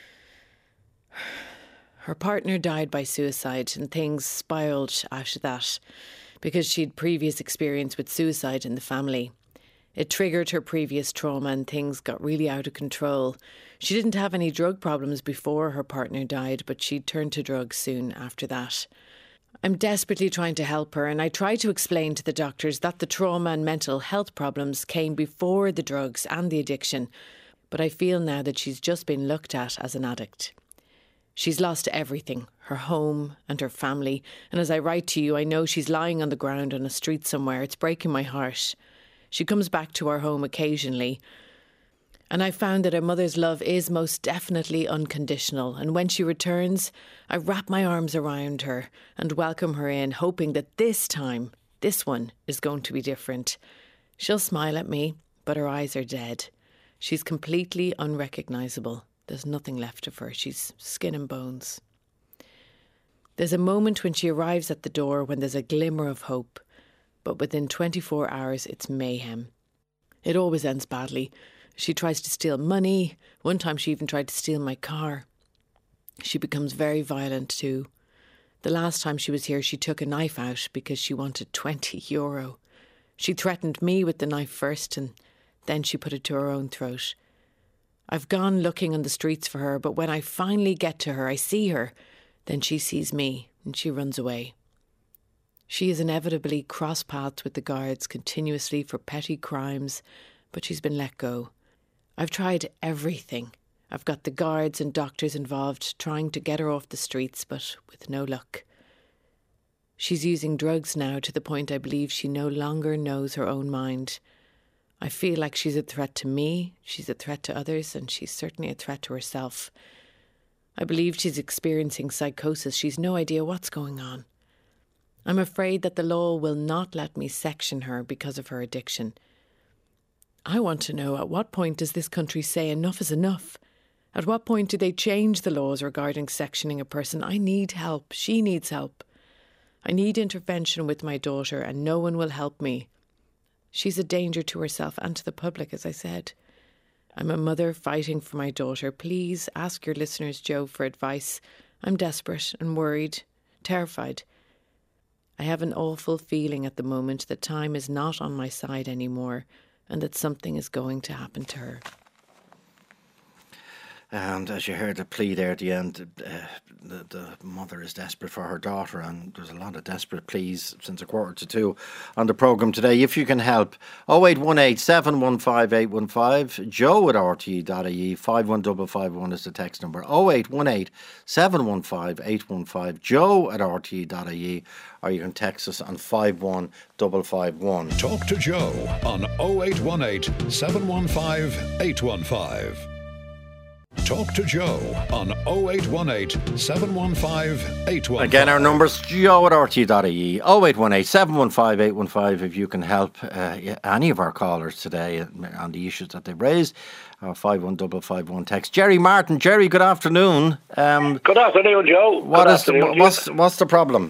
Her partner died by suicide and things spiralled after that because she'd previous experience with suicide in the family. It triggered her previous trauma and things got really out of control. She didn't have any drug problems before her partner died, but she'd turned to drugs soon after that. I'm desperately trying to help her, and I try to explain to the doctors that the trauma and mental health problems came before the drugs and the addiction, but I feel now that she's just been looked at as an addict. She's lost everything, her home and her family, and as I write to you, I know she's lying on the ground on a street somewhere. It's breaking my heart. She comes back to our home occasionally, and I found that her mother's love is most definitely unconditional, and when she returns, I wrap my arms around her and welcome her in, hoping that this time, this one, is going to be different. She'll smile at me, but her eyes are dead. She's completely unrecognisable. There's nothing left of her. She's skin and bones. There's a moment when she arrives at the door when there's a glimmer of hope, but within 24 hours it's mayhem. It always ends badly. She tries to steal money. One time she even tried to steal my car. She becomes very violent too. The last time she was here, she took a knife out because she wanted €20. She threatened me with the knife first, and then she put it to her own throat. I've gone looking on the streets for her, but when I finally get to her, I see her. Then she sees me, and she runs away. She has inevitably crossed paths with the guards continuously for petty crimes, but she's been let go. I've tried everything. I've got the guards and doctors involved trying to get her off the streets, but with no luck. She's using drugs now to the point I believe she no longer knows her own mind. I feel like she's a threat to me, she's a threat to others, and she's certainly a threat to herself. I believe she's experiencing psychosis. She's no idea what's going on. I'm afraid that the law will not let me section her because of her addiction. I want to know, at what point does this country say enough is enough? At what point do they change the laws regarding sectioning a person? I need help. She needs help. I need intervention with my daughter, and no one will help me. She's a danger to herself and to the public, as I said. I'm a mother fighting for my daughter. Please ask your listeners, Joe, for advice. I'm desperate and worried, terrified. I have an awful feeling at the moment that time is not on my side anymore and that something is going to happen to her. And as you heard the plea there at the end, the mother is desperate for her daughter, and there's a lot of desperate pleas since 1:45 on the programme today. If you can help, 0818 715 815, joe at rte.ie, 51551 is the text number, 0818 715 815, joe at rte.ie, or you can text us on 51551. Talk to Joe on 0818 715 815. Talk to Joe on 0818 715 815. Again, our number's joe at rte.ie, 0818 715 815. If you can help any of our callers today on the issues that they've raised, 51551 text. Jerry Martin. Jerry, good afternoon. Good afternoon, Joe. What's the problem?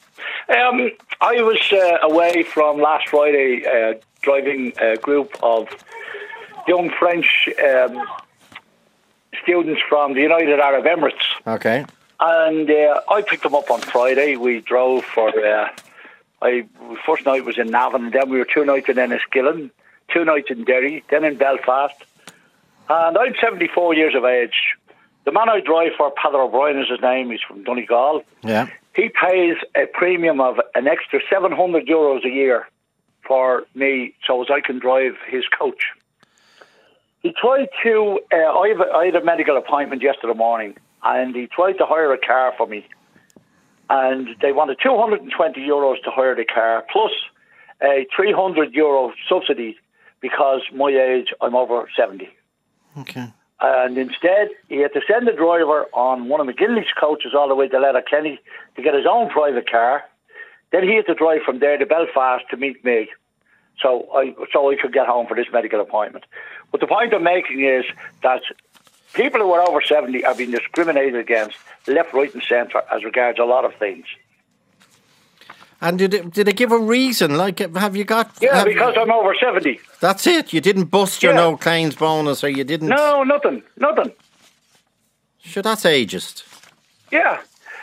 I was away from last Friday driving a group of young French students from the United Arab Emirates. Okay. And I picked them up on Friday. We drove for, first night was in Navan, and then we were 2 nights in Enniskillen, 2 nights in Derry, then in Belfast. And I'm 74 years of age. The man I drive for, Padder O'Brien is his name, he's from Donegal. Yeah. He pays a premium of an extra €700 a year for me so as I can drive his coach. He tried to, I had a medical appointment yesterday morning, and he tried to hire a car for me. And they wanted €220 to hire the car, plus a €300 subsidy because my age, I'm over 70. Okay. And instead, he had to send the driver on one of McGinley's coaches all the way to Letterkenny to get his own private car. Then he had to drive from there to Belfast to meet me. So I could get home for this medical appointment. But the point I'm making is that people who are over 70 are being discriminated against left, right and centre as regards a lot of things. And did they give a reason? Like, have you got... Yeah, because I'm over 70. That's it? You didn't bust your no claims bonus, or you didn't... No, nothing. Sure, that's ageist. Yeah.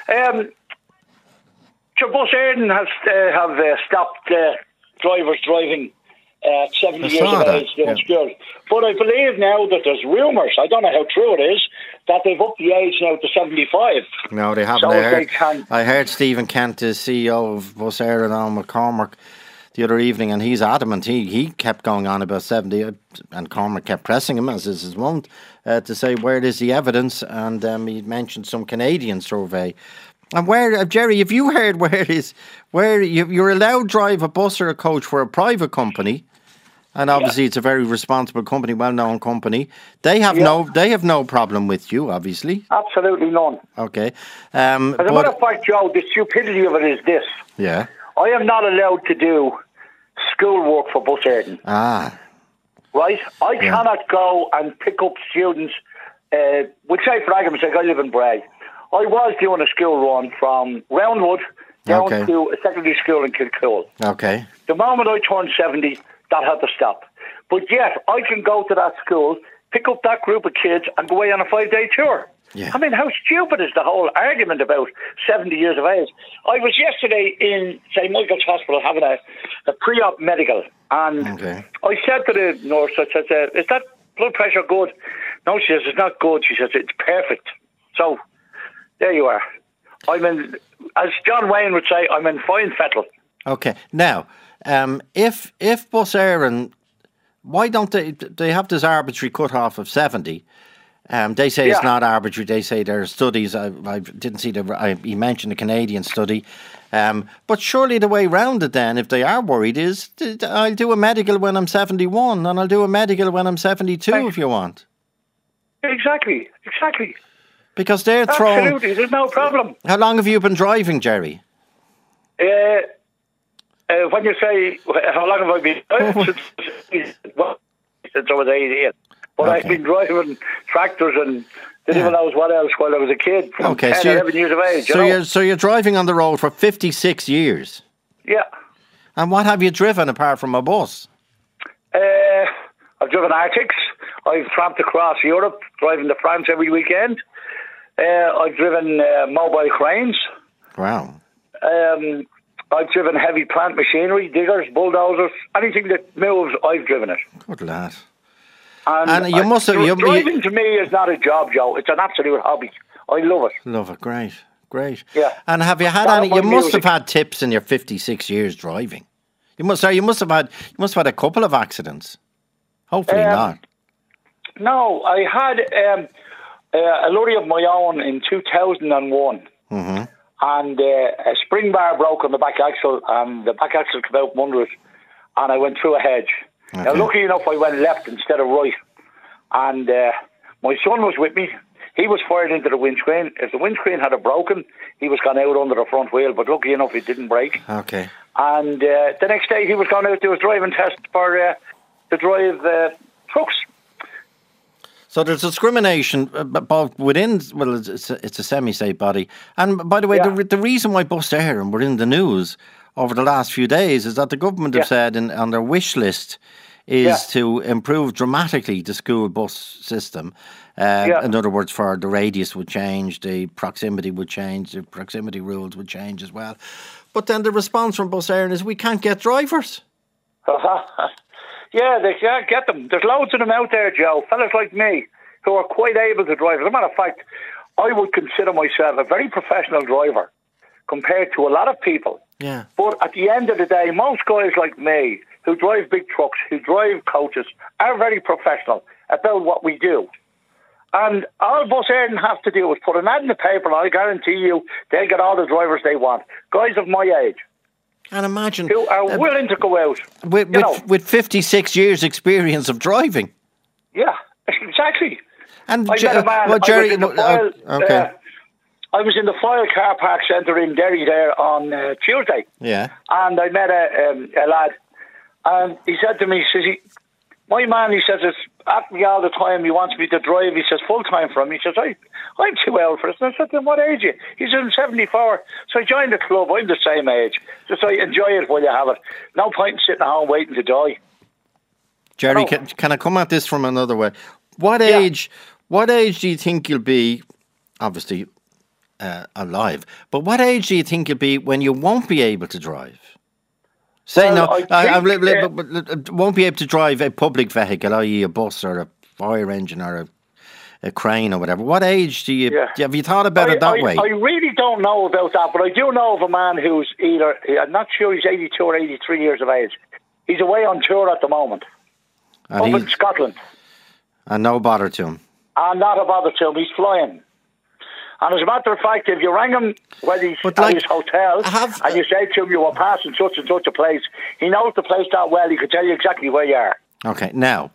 Bus Éireann have stopped drivers driving at 70 years of age doing school. But I believe now that there's rumours, I don't know how true it is, that they've upped the age now to 75. No, they haven't. So I heard Stephen Kent, the CEO of Bus Éireann, on McCormack the other evening, and he's adamant. He kept going on about 70, and Cormac kept pressing him, as is his wont, to say, where is the evidence? And he mentioned some Canadian survey. And where, Jerry, have you heard where you're allowed to drive a bus or a coach for a private company, and obviously it's a very responsible company, well-known company. They have no problem with you, obviously. Absolutely none. Okay. As a matter of fact, Joe, the stupidity of it is this. Yeah. I am not allowed to do schoolwork for Bus Éireann. Ah. Right? I cannot go and pick up students. We'll say, for argument's sake, I live in Bray. I was doing a school run from Roundwood down to a secondary school in Kilcoole. Okay. The moment I turned 70, that had to stop. But yet, I can go to that school, pick up that group of kids and go away on a 5-day tour. Yeah. I mean, how stupid is the whole argument about 70 years of age? I was yesterday in St. Michael's Hospital having a pre-op medical, and I said to the nurse, I said, is that blood pressure good? No, she says, it's not good. She says, it's perfect. So, there you are. I'm in, as John Wayne would say, I'm in fine fettle. Okay. Now, if Bus Éireann, why don't they have this arbitrary cut-off of 70? They say it's not arbitrary. They say there are studies. I didn't see he mentioned a Canadian study. But surely the way round it then, if they are worried, is I'll do a medical when I'm 71 and I'll do a medical when I'm 72 if you want. Exactly. Because they're thrown... Absolutely, there's no problem. How long have you been driving, Jerry? When you say, how long have I been driving? Since I was 18. But I've been driving tractors and didn't even know what else while I was a kid, from 10 or 11 years of age. So you're driving on the road for 56 years? Yeah. And what have you driven apart from a bus? I've driven Arctics. I've tramped across Europe, driving to France every weekend. I've driven mobile cranes. Wow. I've driven heavy plant machinery, diggers, bulldozers, anything that moves, I've driven it. Good lad. And you must have... Driving to me is not a job, Joe. It's an absolute hobby. I love it. Love it. Great. Yeah. And have you had any... You must have had tips in your 56 years driving. You must have had a couple of accidents. Hopefully not. No, I had a lorry of my own in 2001. Mm-hmm. And a spring bar broke on the back axle, and the back axle came out from under it, and I went through a hedge. Okay. Now, lucky enough, I went left instead of right. And my son was with me. He was fired into the windscreen. If the windscreen had broken, he was gone out under the front wheel, but lucky enough, it didn't break. Okay. And the next day, he was going out to do his driving test to drive trucks. So there's discrimination both within, well, it's a semi-state body. And by the way, the reason why Bus Éireann were in the news over the last few days is that the government have said on their wish list is to improve dramatically the school bus system. In other words, for the radius would change, the proximity would change, the proximity rules would change as well. But then the response from Bus Éireann is we can't get drivers. Yeah, they can't get them. There's loads of them out there, Joe. Fellas like me who are quite able to drive. As a matter of fact, I would consider myself a very professional driver compared to a lot of people. Yeah. But at the end of the day, most guys like me who drive big trucks, who drive coaches, are very professional about what we do. And all Bus Éireann have to do is put an ad in the paper, and I guarantee you they'll get all the drivers they want. Guys of my age. And imagine... who are willing to go out. With 56 years experience of driving. Yeah, exactly. And I met a man, Jerry... I was in the Foyle Car Park Centre in Derry there on Tuesday. Yeah. And I met a lad. And he said to me, my man, he says, is at me all the time. He wants me to drive. He says, full time for him. He says, I'm too old for this. And I said to him, what age are you? He said, I'm 74. So I joined the club. I'm the same age. Just so enjoy it while you have it. No point in sitting at home waiting to die. Jerry, can I come at this from another way? What age do you think you'll be, obviously alive, but what age do you think you'll be when you won't be able to drive? Won't be able to drive a public vehicle, i.e. a bus or a fire engine or a crane or whatever. What age do you... Have you thought about it that way? I really don't know about that, but I do know of a man who's I'm not sure he's 82 or 83 years of age. He's away on tour at the moment. Up in Scotland. And no bother to him. And not a bother to him. He's flying. And as a matter of fact, if you rang him when he's at his hotel and you say to him you were passing such and such a place, he knows the place that well. He could tell you exactly where you are. Okay, now,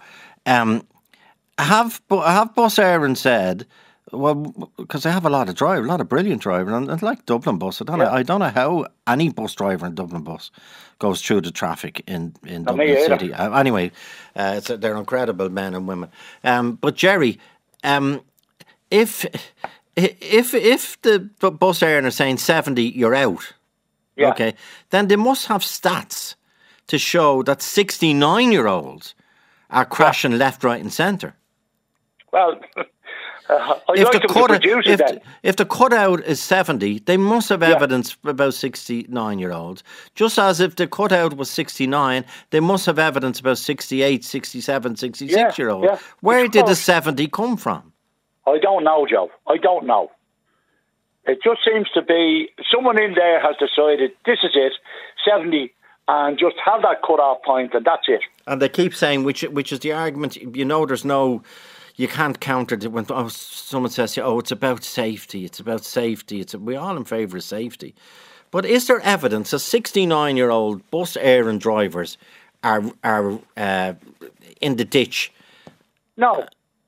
have Bus Éireann said, well, because they have a lot of brilliant drivers, and like Dublin Bus, I don't know how any bus driver in Dublin Bus goes through the traffic in Dublin City. Anyway, they're incredible men and women. But Jerry, if the Bus Éireann are saying 70, you're out. Yeah. Okay, then they must have stats to show that 69-year-olds are crashing left, right, and centre. Well, If the cutout is 70, they must have evidence about 69-year-olds. Just as if the cutout was 69, they must have evidence about 68, 67, 66-year-olds. Yeah. Where did the 70 come from? I don't know, Joe. I don't know. It just seems to be someone in there has decided this is it, 70, and just have that cut-off point, and that's it. And they keep saying, which is the argument, there's no... You can't counter it when someone says, it's about safety, we're all in favour of safety. But is there evidence that 69-year-old bus Éireann drivers are in the ditch? No.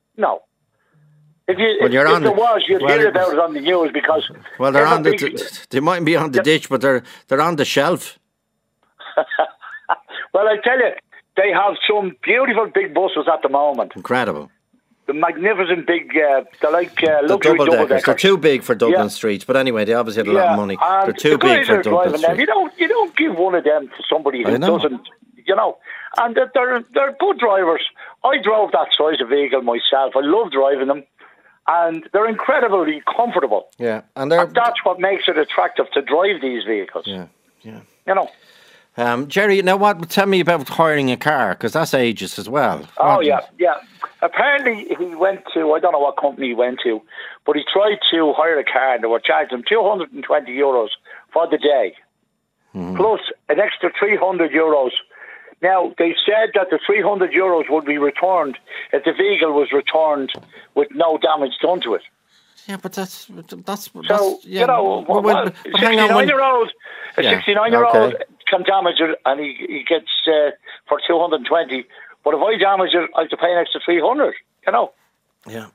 If there was, you'd hear about it on the news because... Well, they mightn't be on the ditch, but they're on the shelf. Well, I tell you, they have some beautiful big buses at the moment. Incredible. The magnificent big, they're like luxury double-deckers. They're too big for Dublin streets, but anyway, they obviously have a lot of money. They're too big for Dublin streets. You don't give one of them to somebody who doesn't, and they're good drivers. I drove that size of vehicle myself. I love driving them, and they're incredibly comfortable. Yeah, and that's what makes it attractive to drive these vehicles. Yeah. Jerry, tell me about hiring a car, because that's ageist as well. Yeah. Apparently he went to, I don't know what company he went to, but he tried to hire a car and they were charging him €220 for the day, plus an extra €300. Now, they said that the €300 would be returned if the vehicle was returned with no damage done to it. Yeah, but that's so, hang on. A 69-year-old can damage it and he gets for 220. But if I damage it, I have to pay an extra 300. Yeah.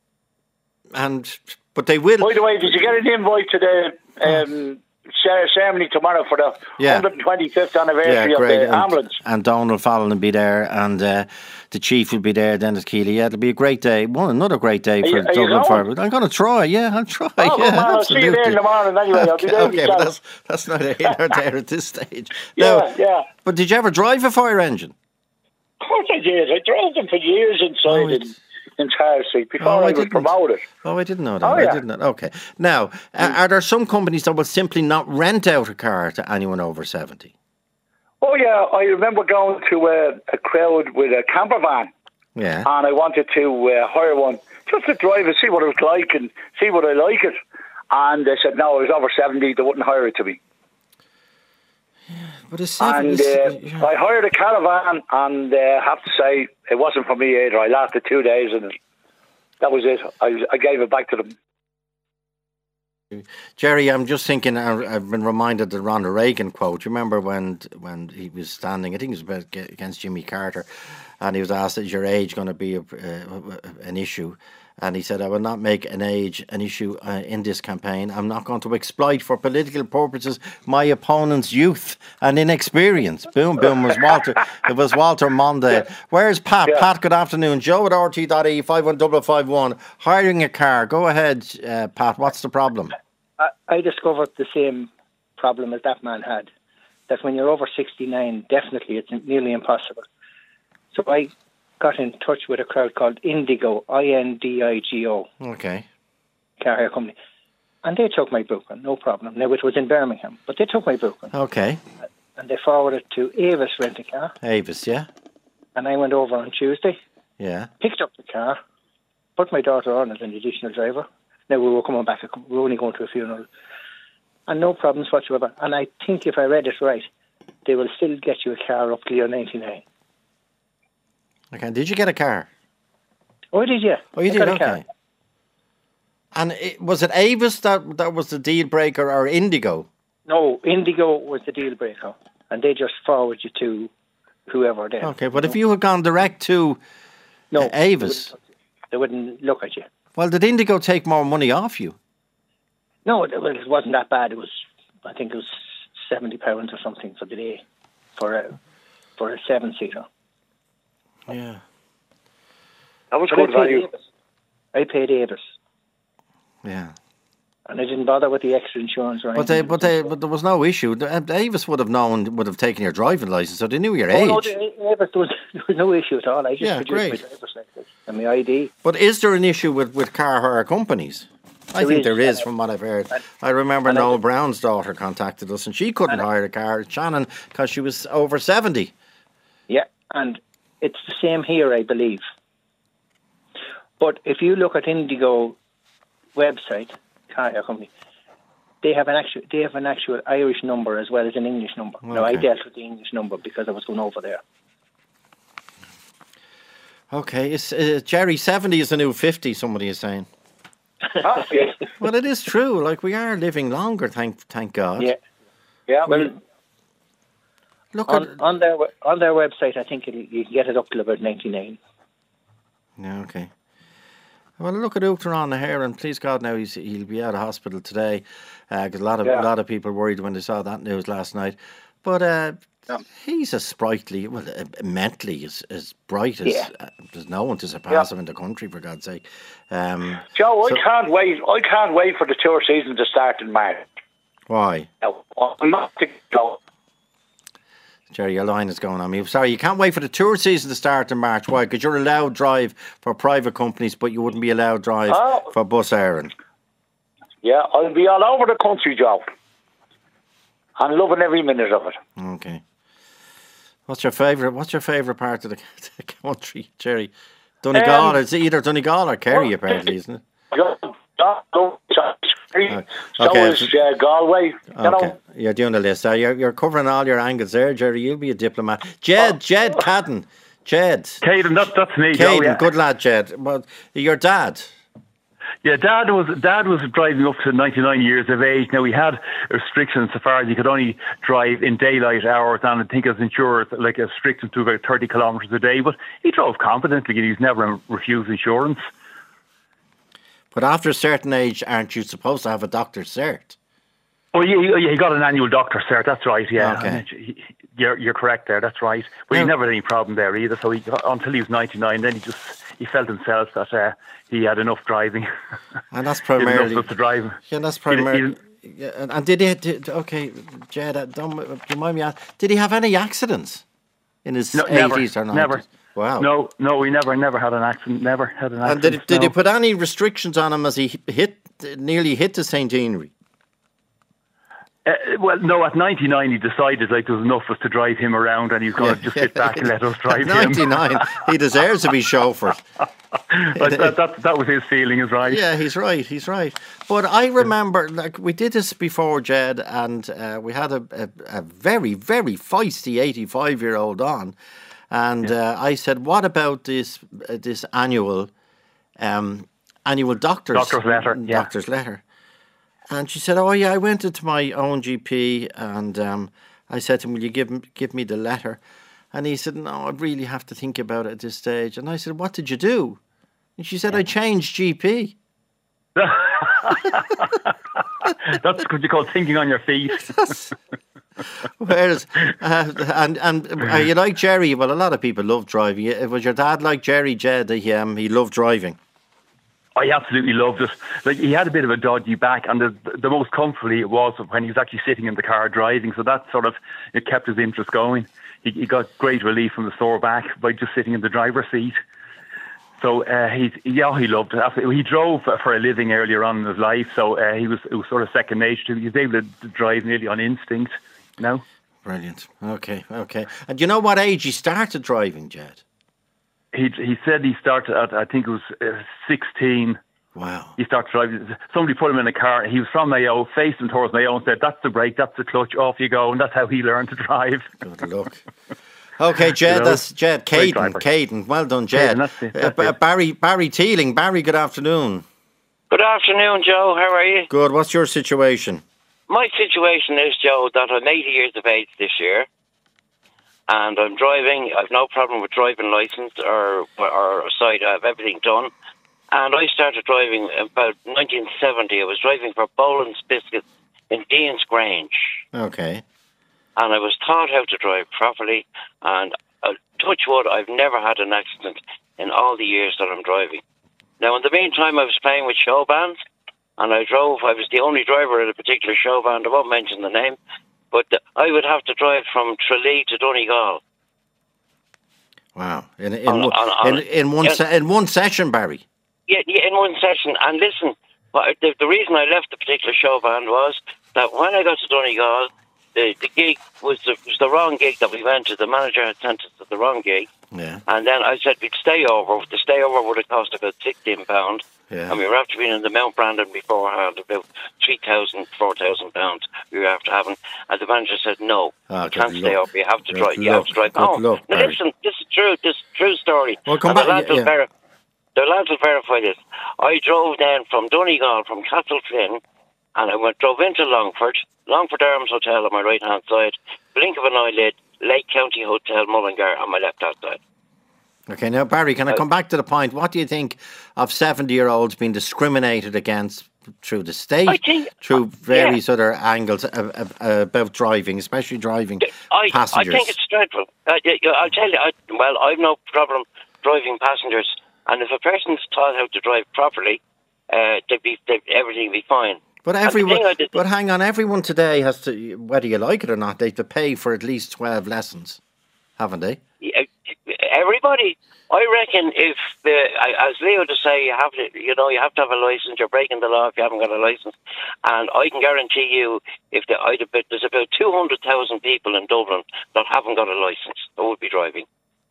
But they will. By the way, did you get an invite to the ceremony tomorrow for the 125th anniversary of the ambulance? And Donald Fallon will be there, and the chief will be there, Dennis Keeley. Yeah, it'll be a great day. Another great day for Dublin Fire. I'm going to try. Yeah, I'll try. I'll see you there in the morning anyway. Okay, but that's not here or there at this stage. Yeah. But did you ever drive a fire engine? Of course I did. I drove them for years inside in Tower Street before I was promoted. Oh, I didn't know that. I didn't know. Okay. Now, are there some companies that will simply not rent out a car to anyone over 70? Oh, yeah. I remember going to a crowd with a camper van. Yeah. And I wanted to hire one just to drive and see what it was like and see what I like it. And they said, no, it was over 70. They wouldn't hire it to me. But I hired a caravan, and I have to say it wasn't for me either. I lasted 2 days, and that was it. I gave it back to them. Jerry, I'm just thinking. I've been reminded the Ronald Reagan quote. You remember when he was standing? I think it was against Jimmy Carter, and he was asked, "Is your age going to be an issue?" And he said, I will not make an age an issue in this campaign. I'm not going to exploit for political purposes my opponent's youth and inexperience. Boom, boom, was Walter. It was Walter Mondale. Where's Pat? Yeah. Pat, good afternoon. Joe at RT.E, 51551. Hiring a car. Go ahead, Pat. What's the problem? I discovered the same problem as that man had. That when you're over 69, definitely it's nearly impossible. So I got in touch with a crowd called Indigo, INDIGO. Okay. Car hire company. And they took my booking, no problem. Now, it was in Birmingham, but they took my booking. Okay. And they forwarded to Avis Rent-A-Car. Avis, yeah. And I went over on Tuesday. Yeah. Picked up the car, put my daughter on as an additional driver. Now, we were coming back, we were only going to a funeral. And no problems whatsoever. And I think if I read it right, they will still get you a car up to year 99. Okay, did you get a car? Oh, I did, yeah. Oh, you did, okay. And was it Avis that was the deal breaker, or Indigo? No, Indigo was the deal breaker. And they just forward you to whoever then. Okay, but if you had gone direct to Avis... They wouldn't look at you. Well, did Indigo take more money off you? No, it wasn't that bad. I think it was £70 or something for the day for a 7-seater. Yeah. That was good value. I paid Avis. Yeah. And I didn't bother with the extra insurance or anything. But there was no issue. Avis would have taken your driving licence, so they knew your age. No, Avis, there was no issue at all. I just produced my driver's license. and my ID. But is there an issue with car hire companies? I think there is, from what I've heard. I remember Noel Brown's daughter contacted us, and she couldn't hire a car, Shannon, because she was over 70. Yeah, and it's the same here, I believe. But if you look at Indigo website, car hire company, they have an actual Irish number as well as an English number. Okay. Now, I dealt with the English number because I was going over there. Okay, Jerry, 70 is the new 50, somebody is saying. Oh, yes. Well, it is true. Like, we are living longer, thank God. Yeah. Well, look on their website, I think you can get it up to about 99. Yeah, okay. Well, look at Uachtar on here, and please God, now he'll be out of hospital today, because a lot of people worried when they saw that news last night. But he's as sprightly, mentally as bright as there's no one to surpass him in the country, for God's sake. Joe, I can't wait. I can't wait for the tour season to start in March. Why? No, I'm not to go. Jerry, your line is going on me. Sorry, you can't wait for the tour season to start in March. Why? Because you're allowed drive for private companies, but you wouldn't be allowed drive for Bus Éireann. Yeah, I'll be all over the country, Joe. I'm loving every minute of it. Okay. What's your favourite part of the country, Jerry? Donegal. It's either Donegal or Kerry, apparently, isn't it? So is Galway. Okay, you're doing the list. You're covering all your angles there, Jerry. You'll be a diplomat. Jed Cadden. Caden, that's me. Caden, good lad, Jed. Well, your dad. Yeah, Dad was driving up to 99 years of age. Now, he had restrictions so far as he could only drive in daylight hours, and I think as insurers, like a restriction to about 30 kilometres a day. But he drove confidently, and he's never refused insurance. But after a certain age, aren't you supposed to have a doctor's cert? Oh, yeah, he got an annual doctor's cert, that's right, yeah. Okay. You're correct there, that's right. But he never had any problem there either, so until he was 99, then he felt himself that he had enough driving. And that's primarily... enough to drive. Yeah, that's primarily... And did he... Okay, Jed, do you mind me asking, did he have any accidents in his 80s or 90s? Never. Wow. No, we never had an accident. Never had an accident. And did he put any restrictions on him as he nearly hit the St. Henry? Well, no, at 99 he decided there was enough for us to drive him around, and he's going to just sit back and let us drive him. 99, he deserves to be chauffeured. That was his feeling, is right. Yeah, he's right. But I remember, we did this before, Jed, and we had a very, very feisty 85-year-old on, and I said, what about this annual doctor's letter? Doctor's letter. And she said, oh, yeah, I went into my own GP and I said to him, will you give me the letter? And he said, no, I really have to think about it at this stage. And I said, what did you do? And she said, I changed GP. That's what you call thinking on your feet. Whereas, and you like Jerry? Well, a lot of people love driving. Was your dad like Jerry, Jed? He loved driving. I absolutely loved it. Like, he had a bit of a dodgy back, and the most comfortably it was when he was actually sitting in the car driving. So that sort of it kept his interest going. He got great relief from the sore back by just sitting in the driver's seat. So he loved it. He drove for a living earlier on in his life, so it was sort of second nature to him. He was able to drive nearly on instinct. No. Brilliant. Okay. And do you know what age he started driving, Jed? He said he started at, I think it was 16. Wow. He started driving. Somebody put him in a car. He was from Mayo, faced him towards Mayo and said, that's the brake, that's the clutch, off you go. And that's how he learned to drive. Good luck. Okay, Jed, that's Jed. Caden. Well done, Jed. Barry Teeling. Barry, good afternoon. Good afternoon, Joe. How are you? Good. What's your situation? My situation is, Joe, that I'm 80 years of age this year. And I'm driving. I've no problem with driving licence or aside. I have everything done. And I started driving about 1970. I was driving for Boland's Biscuits in Dean's Grange. Okay. And I was taught how to drive properly. And touch wood, I've never had an accident in all the years that I'm driving. Now, in the meantime, I was playing with show bands. And I was the only driver at a particular show band. I won't mention the name. But I would have to drive from Tralee to Donegal. Wow! In one session, Barry. Yeah, in one session. And listen, the reason I left the particular show band was that when I got to Donegal, the gig was the wrong gig that we went to. The manager had sent us to the wrong gig. Yeah. And then I said we'd stay over. The stay over would have cost about £16. Yeah. And we were after being in the Mount Brandon beforehand, about £3,000, £4,000 we were after having. And the manager said, no, you can't stay over. You have to drive. You have to drive home. Now listen, this is true. This is a true story. Well, come back. The lads will verify this. I drove then from Donegal, from Castleflynn, and I drove into Longford Arms Hotel on my right-hand side, blink of an eyelid, Lake County Hotel, Mullingar on my left-hand side. Okay, now, Barry, can I come back to the point? What do you think of 70-year-olds being discriminated against through the state, through various other angles about driving, especially driving passengers? I think it's dreadful. I'll tell you, I've no problem driving passengers, and if a person's taught how to drive properly, everything will be fine. But hang on, everyone today has to, whether you like it or not, they have to pay for at least 12 lessons, haven't they? Everybody. I reckon if, as Leo to say, you have to have a licence. You're breaking the law if you haven't got a licence. And I can guarantee you, there's about 200,000 people in Dublin that haven't got a licence that would be driving.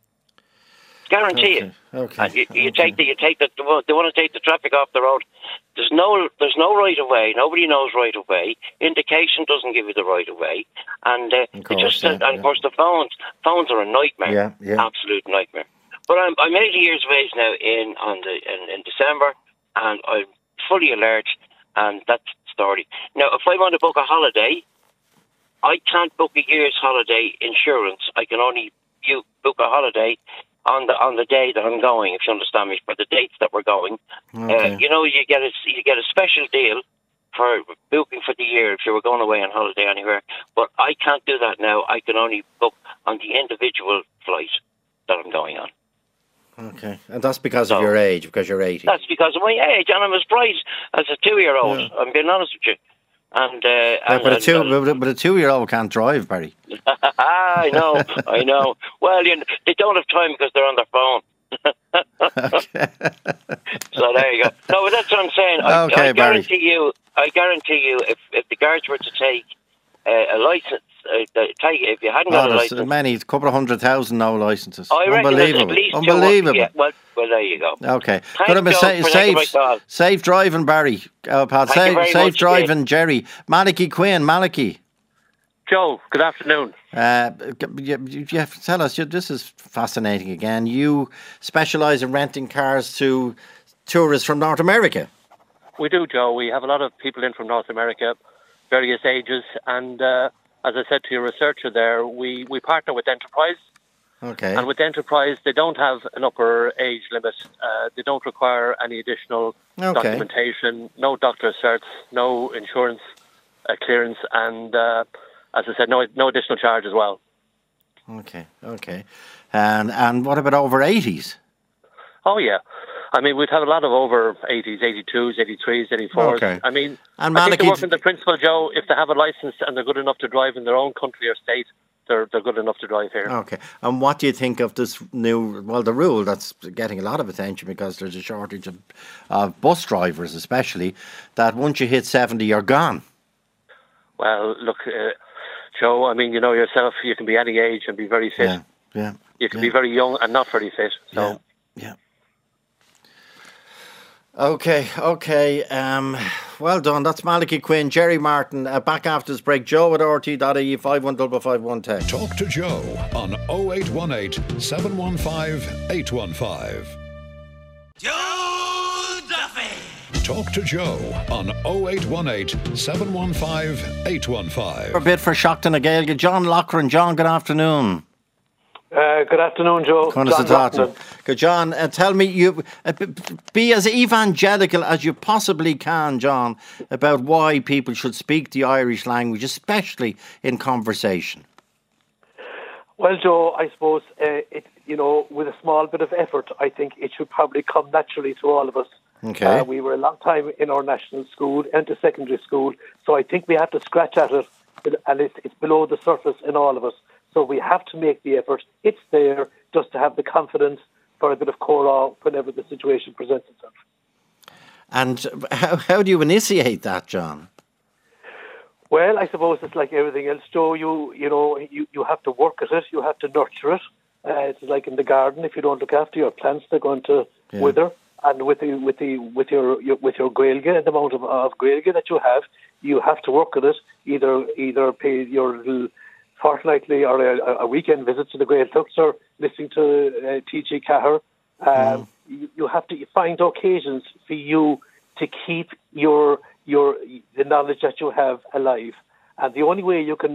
Guarantee it. Okay. And they want to take the traffic off the road. There's no right of way. Nobody knows right of way. Indication doesn't give you the right of way, and of course the phones are a nightmare. Absolute nightmare. But I'm 80 years of age now in December, and I'm fully alert, and that's the story. Now, if I want to book a holiday, I can't book a year's holiday insurance. I can only book a holiday on the day that I'm going, if you understand me, for the dates that we're going. Okay. You get a special deal for booking for the year if you were going away on holiday anywhere. But I can't do that now. I can only book on the individual flight that I'm going on. Okay, and that's because of your age, because you're 80. That's because of my age, and I'm as bright as a 2-year-old. Yeah. I'm being honest with you. And but a 2-year-old can't drive, Barry. I know. Well, they don't have time because they're on their phone. Okay. So there you go. No, but that's what I'm saying. Okay, I guarantee you, if the guards were to take a license, if you hadn't got a license, a couple of 100,000 no licenses. I reckon Unbelievable. At least Unbelievable. Yeah, well, there you go. Okay. Thanks, safe driving, Barry. Safe driving, Jerry. Malachy Quinn. Malachy. Joe, good afternoon. You have to tell us, this is fascinating again. You specialise in renting cars to tourists from North America. We do, Joe. We have a lot of people in from North America, various ages, and as I said to your researcher there, we partner with Enterprise. Okay. And with Enterprise, they don't have an upper age limit. They don't require any additional documentation, no doctor's certs, no insurance clearance, and as I said, no additional charge as well. Okay. And what about over 80s? Oh, yeah. I mean, we'd have a lot of over 80s, 82s, 83s, 84s. Okay. I mean, and I think they work in the principle, Joe, if they have a licence and they're good enough to drive in their own country or state, they're good enough to drive here. Okay. And what do you think of this the rule that's getting a lot of attention because there's a shortage of bus drivers, especially, that once you hit 70, you're gone? Well, look, Joe, I mean, you know yourself, you can be any age and be very fit. Yeah. You can be very young and not very fit. So. Yeah. Okay. Well done. That's Malachy Quinn, Jerry Martin. Back after this break. Joe at RT.ie 51555 text. Talk to Joe on 0818 715 815. Joe Duffy. Talk to Joe on 0818 715 815. A bit for Shockton Gaeilge. John Loughran. John, good afternoon. Good afternoon, Joe. Good, John. Tell me, you be as evangelical as you possibly can, John, about why people should speak the Irish language, especially in conversation. Well, Joe, I suppose with a small bit of effort, I think it should probably come naturally to all of us. Okay. We were a long time in our national school and to secondary school, so I think we have to scratch at it, and it's below the surface in all of us. So we have to make the effort. It's there. just to have the confidence for a bit of Cora whenever the situation presents itself. And how do you initiate that, John? Well, I suppose it's like everything else, Joe. You have to work at it. You have to nurture it. It's like in the garden. If you don't look after your plants, they're going to wither. And with your Gaeilge, and the amount of Gaeilge that you have to work at it. Either pay your little fortnightly or a weekend visit to the Gaeltachts or listening to T.G. Cahir. You have to find occasions for you to keep the knowledge that you have alive, and the only way you can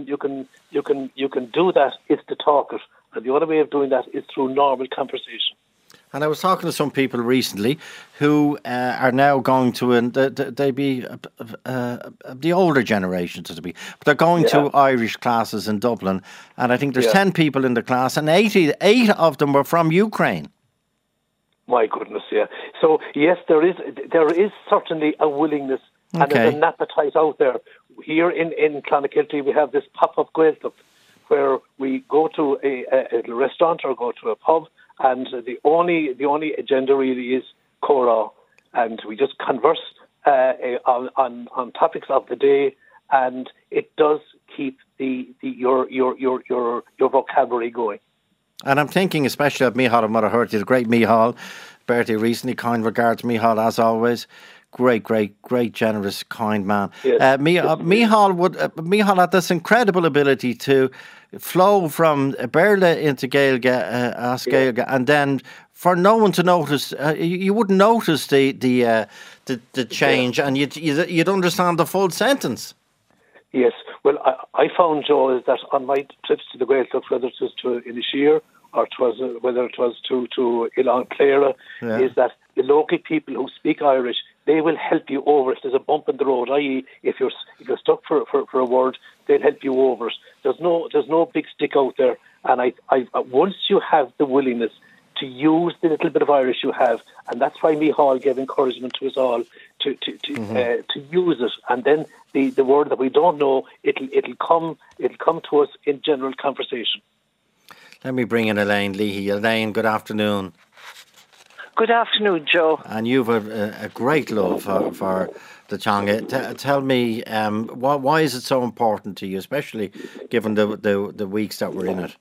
do that is to talk it, and the only way of doing that is through normal conversation. And I was talking to some people recently who are now going to, and they be the older generation, so to be, but they're going to Irish classes in Dublin, and I think there's 10 people in the class, and 8 of them were from Ukraine. My goodness, yeah. So yes, there is certainly a willingness and there's an appetite out there. Here in Clonakilty, we have this pop-up Gaeltacht where we go to a restaurant or go to a pub, and the only agenda really is Cora, and we just converse on topics of the day, and it does keep your vocabulary going. And I'm thinking especially of Micheál and Mother Hurty, the great Micheál. Birthday recently, kind regards, Micheál, as always. Great, generous, kind man. Yes. Micheál had this incredible ability to flow from Berla into Gaeilge, Gaeilge, and then for no one to notice, you wouldn't notice the change, and you'd understand the full sentence. Yes, well, I found, Joe, is that on my trips to the Gaeltacht, whether it was to Inisheer or whether it was to Ilan Clara, is that the local people who speak Irish, they will help you over if there's a bump in the road. I.e., if you're stuck for a word, they'll help you over it. There's no big stick out there, and I once you have the willingness to use the little bit of Irish you have, and that's why Micheál gave encouragement to us all to use it, and then the word that we don't know, it'll come to us in general conversation. Let me bring in Elaine Leahy. Elaine, good afternoon. Good afternoon, Joe. And you've a great love for the Teanga. Tell me, why is it so important to you, especially given the weeks that we're in it?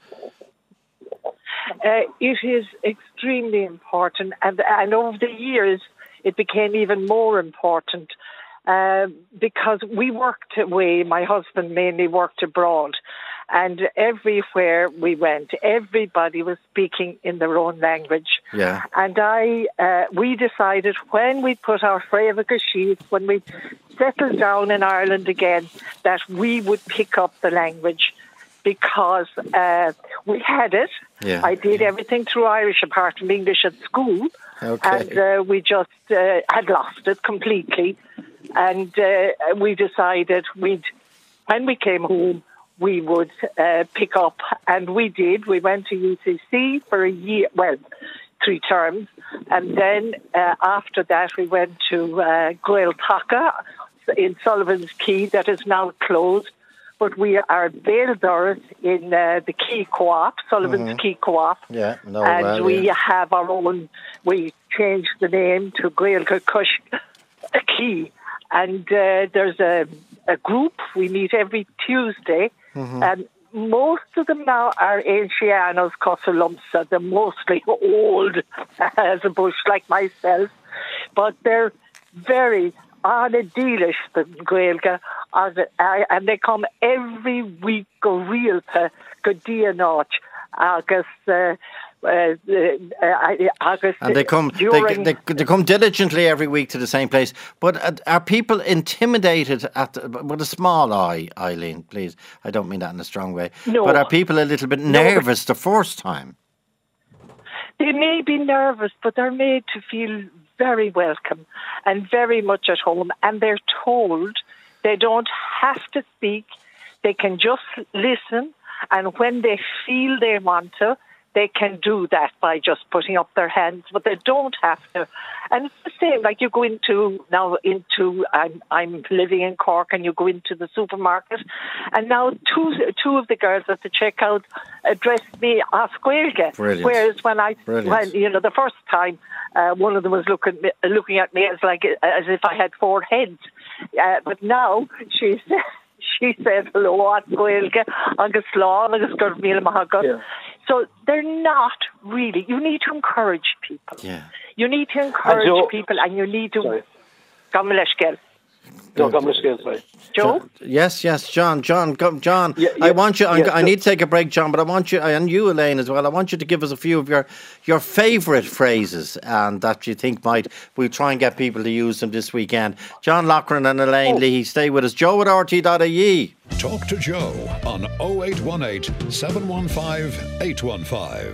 It is extremely important, and over the years it became even more important because we worked away. My husband mainly worked abroad, and everywhere we went, everybody was speaking in their own language. Yeah. And we decided when we put our Fréamhacha sheets, when we settled down in Ireland again, that we would pick up the language. Because we had it. Yeah. I did everything through Irish apart from English at school. Okay. And we just had lost it completely. And we decided when we came home, we would pick up. And we did. We went to UCC for a year, 3 terms. And then after that, we went to Gaeltacht in Sullivan's Quay, that is now closed. But we are bail Doris in the Quay Co-op, Sullivan's Quay Co-op. Yeah, and we have our own, we changed the name to Gaeilge Cush Quay. And there's a group, we meet every Tuesday. And most of them now are ancianos, Cosalumsa. They're mostly old as a bush like myself. But they're very Anadilish, the Gaeilge, and they come every week go rialta go dianach August. And they come diligently every week to the same place. But are people intimidated with a small I, Eileen, please? I don't mean that in a strong way. No. But are people a little bit nervous the first time? They may be nervous, but they're made to feel very welcome and very much at home, and they're told they don't have to speak, they can just listen, and when they feel they want to, they can do that by just putting up their hands, but they don't have to. And it's the same, like you go I'm living in Cork, and you go into the supermarket, and now two of the girls at the checkout addressed me as Gaeilge. Whereas when the first time, one of them was looking at me as if I had four heads. But now she said hello at Gaeilge, agus slán, agus gur míle maith. So they're not really. You need to encourage people. Yeah. You need to encourage people, and you need to. Joe? Yes, John. Yeah, I want you. I need to take a break, John, but I want you, and you, Elaine, as well. I want you to give us a few of your favourite phrases, and that you think we'll try and get people to use them this weekend. John Loughran and Elaine Leahy, stay with us. Joe at RT.ie. Talk to Joe on 0818 715 815.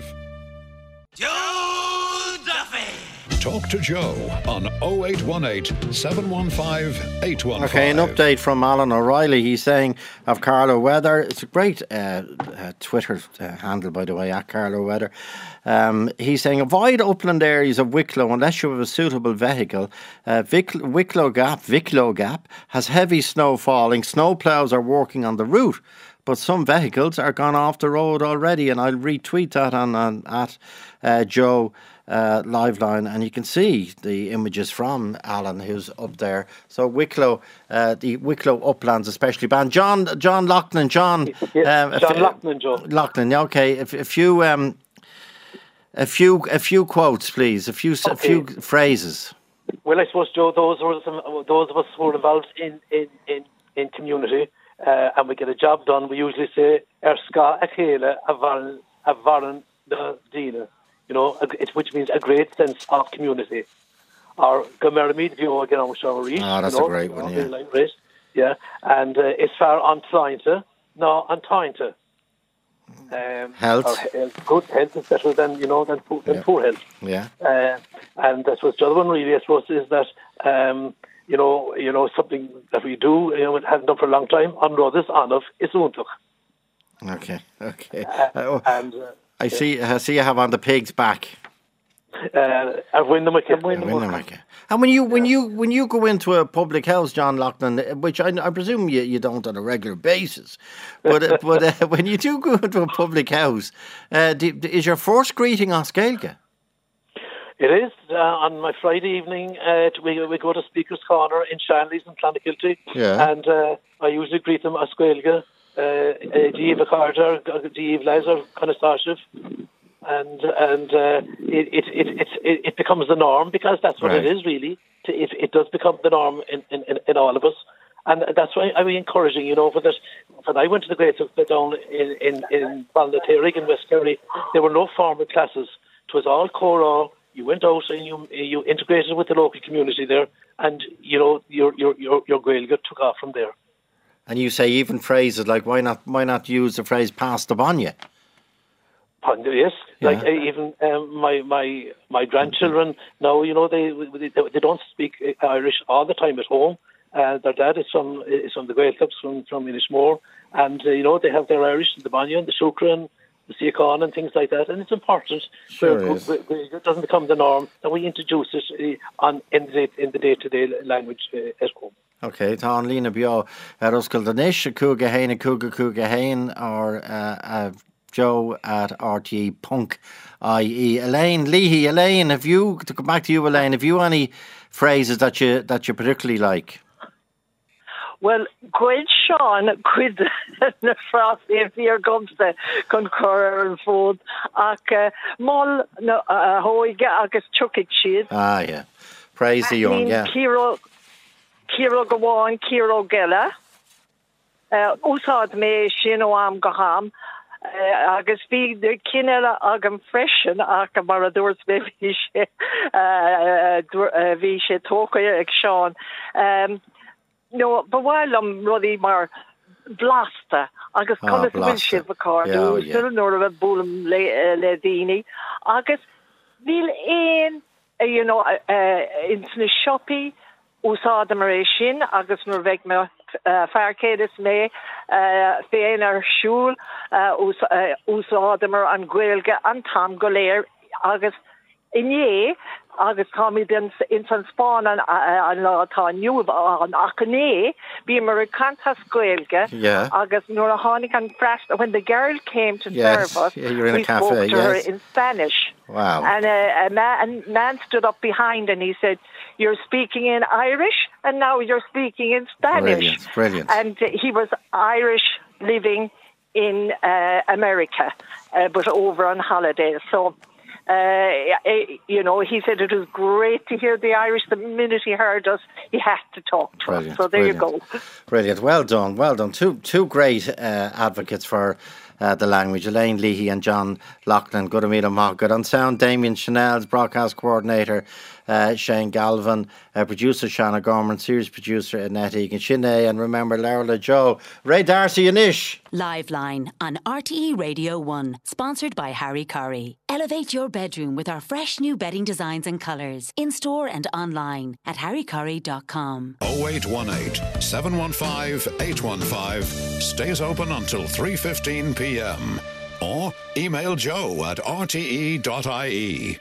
Joe Duffy. Talk to Joe on 0818 715 815. Okay, an update from Alan O'Reilly. He's saying of Carlow Weather. It's a great Twitter handle, by the way, at Carlow Weather. He's saying avoid upland areas of Wicklow unless you have a suitable vehicle. Wicklow Gap has heavy snow falling. Snow ploughs are working on the route, but some vehicles are gone off the road already, and I'll retweet that at Joe Liveline, and you can see the images from Alan, who's up there. So Wicklow, the Wicklow uplands especially banned. John Loughran, John Loughran, Joe. Loughran, okay. A few quotes, please. A few phrases. Well, I suppose, Joe, those of us who are involved in community, and we get a job done. We usually say "Erska akhele avaran the dina," which means a great sense of community. Or Gomeramid view again on Shawari. That's a great one, yeah. Yeah, and it's far on Tlainte, no on Tainte. Health. Good health is better than poor health. Yeah. And I suppose the other one really, I suppose, is that something that we do, it hasn't done for a long time. On Rodis Anov is Untuk. Okay. And I see you have on the pig's back. I've Windermere. And when you go into a public house, John Loughran, which I presume you don't on a regular basis, but when you do go into a public house, is your first greeting on Gaeilge? It is. On my Friday evening, we go to Speaker's Corner in Shanley's in Clonakilty, and I usually greet them as Gaeilge, Díomh Carter, Díomh Lazar, Conastashiv. And it becomes the norm, because that's what it is really. It does become the norm in all of us, and that's why I'm encouraging. When I went to the grades down in Balnaterig in West Kerry, there were no formal classes. It was all choral. You went out and you integrated with the local community there, and your Gaeilge took off from there. And you say even phrases like why not use the phrase "pass the banya"? Yes, like even my grandchildren now, they don't speak Irish all the time at home. Their dad is from the Gaeltachts from Inishmore, and they have their Irish, the Banya and the Shukra and the Siakon and things like that, and it's important. It doesn't become the norm that we introduce it in the day-to-day language at home. Okay, tá an lína bio Ruskil Danish, Cúga Hain, or Joe at RTE.ie. Elaine Leahy. Elaine, to come back to you, Elaine, have you any phrases that you particularly like? Well, Gwyd Sean, Gwyd na frasi here comes the concur and food. Ac mol hoige agus chukik sheet. Ah, yeah. Praise the young, yeah. Kiro Gawan, Kiro Gela. Usad me shino am gaham. Agus fi de kinela agam freshen aka maradors be vishe toke ek Sean. No, but while I'm really more blasta, agus come to windshield the car, still nor of a bulum le dini, agus vil in in the shoppy usad marishin, agus nor veg me Farcadis May, Féinar Shul, Úsádamer an Gaeilge an Tom Goléir, agus Iné, agus Tommy den in San Spawn an Látá Newb an Achné, be Americantas Gaeilge, agus nuair a hánig an fresh. When the girl came to serve us, we spoke to her in Spanish. Wow. And a man stood up behind and he said, "You're speaking in Irish and now you're speaking in Spanish." Brilliant. And he was Irish living in America, but over on holidays. So, he said it was great to hear the Irish. The minute he heard us, he had to talk to us. So there you go. Brilliant. Well done. Two great advocates for the language. Elaine Leahy and John Loughlin. Good to meet them. Good on sound. Damien Chanel's broadcast coordinator, Shane Galvin, producer Shanna Gorman, series producer Annette Egan Shinné, and remember Laura Joe, Ray Darcy and Ish. Live Line on RTE Radio 1, sponsored by Harry Curry. Elevate your bedroom with our fresh new bedding designs and colours, in store and online at harrycurry.com. 0818 715 815 stays open until 3:15 p.m. or email joe@rte.ie.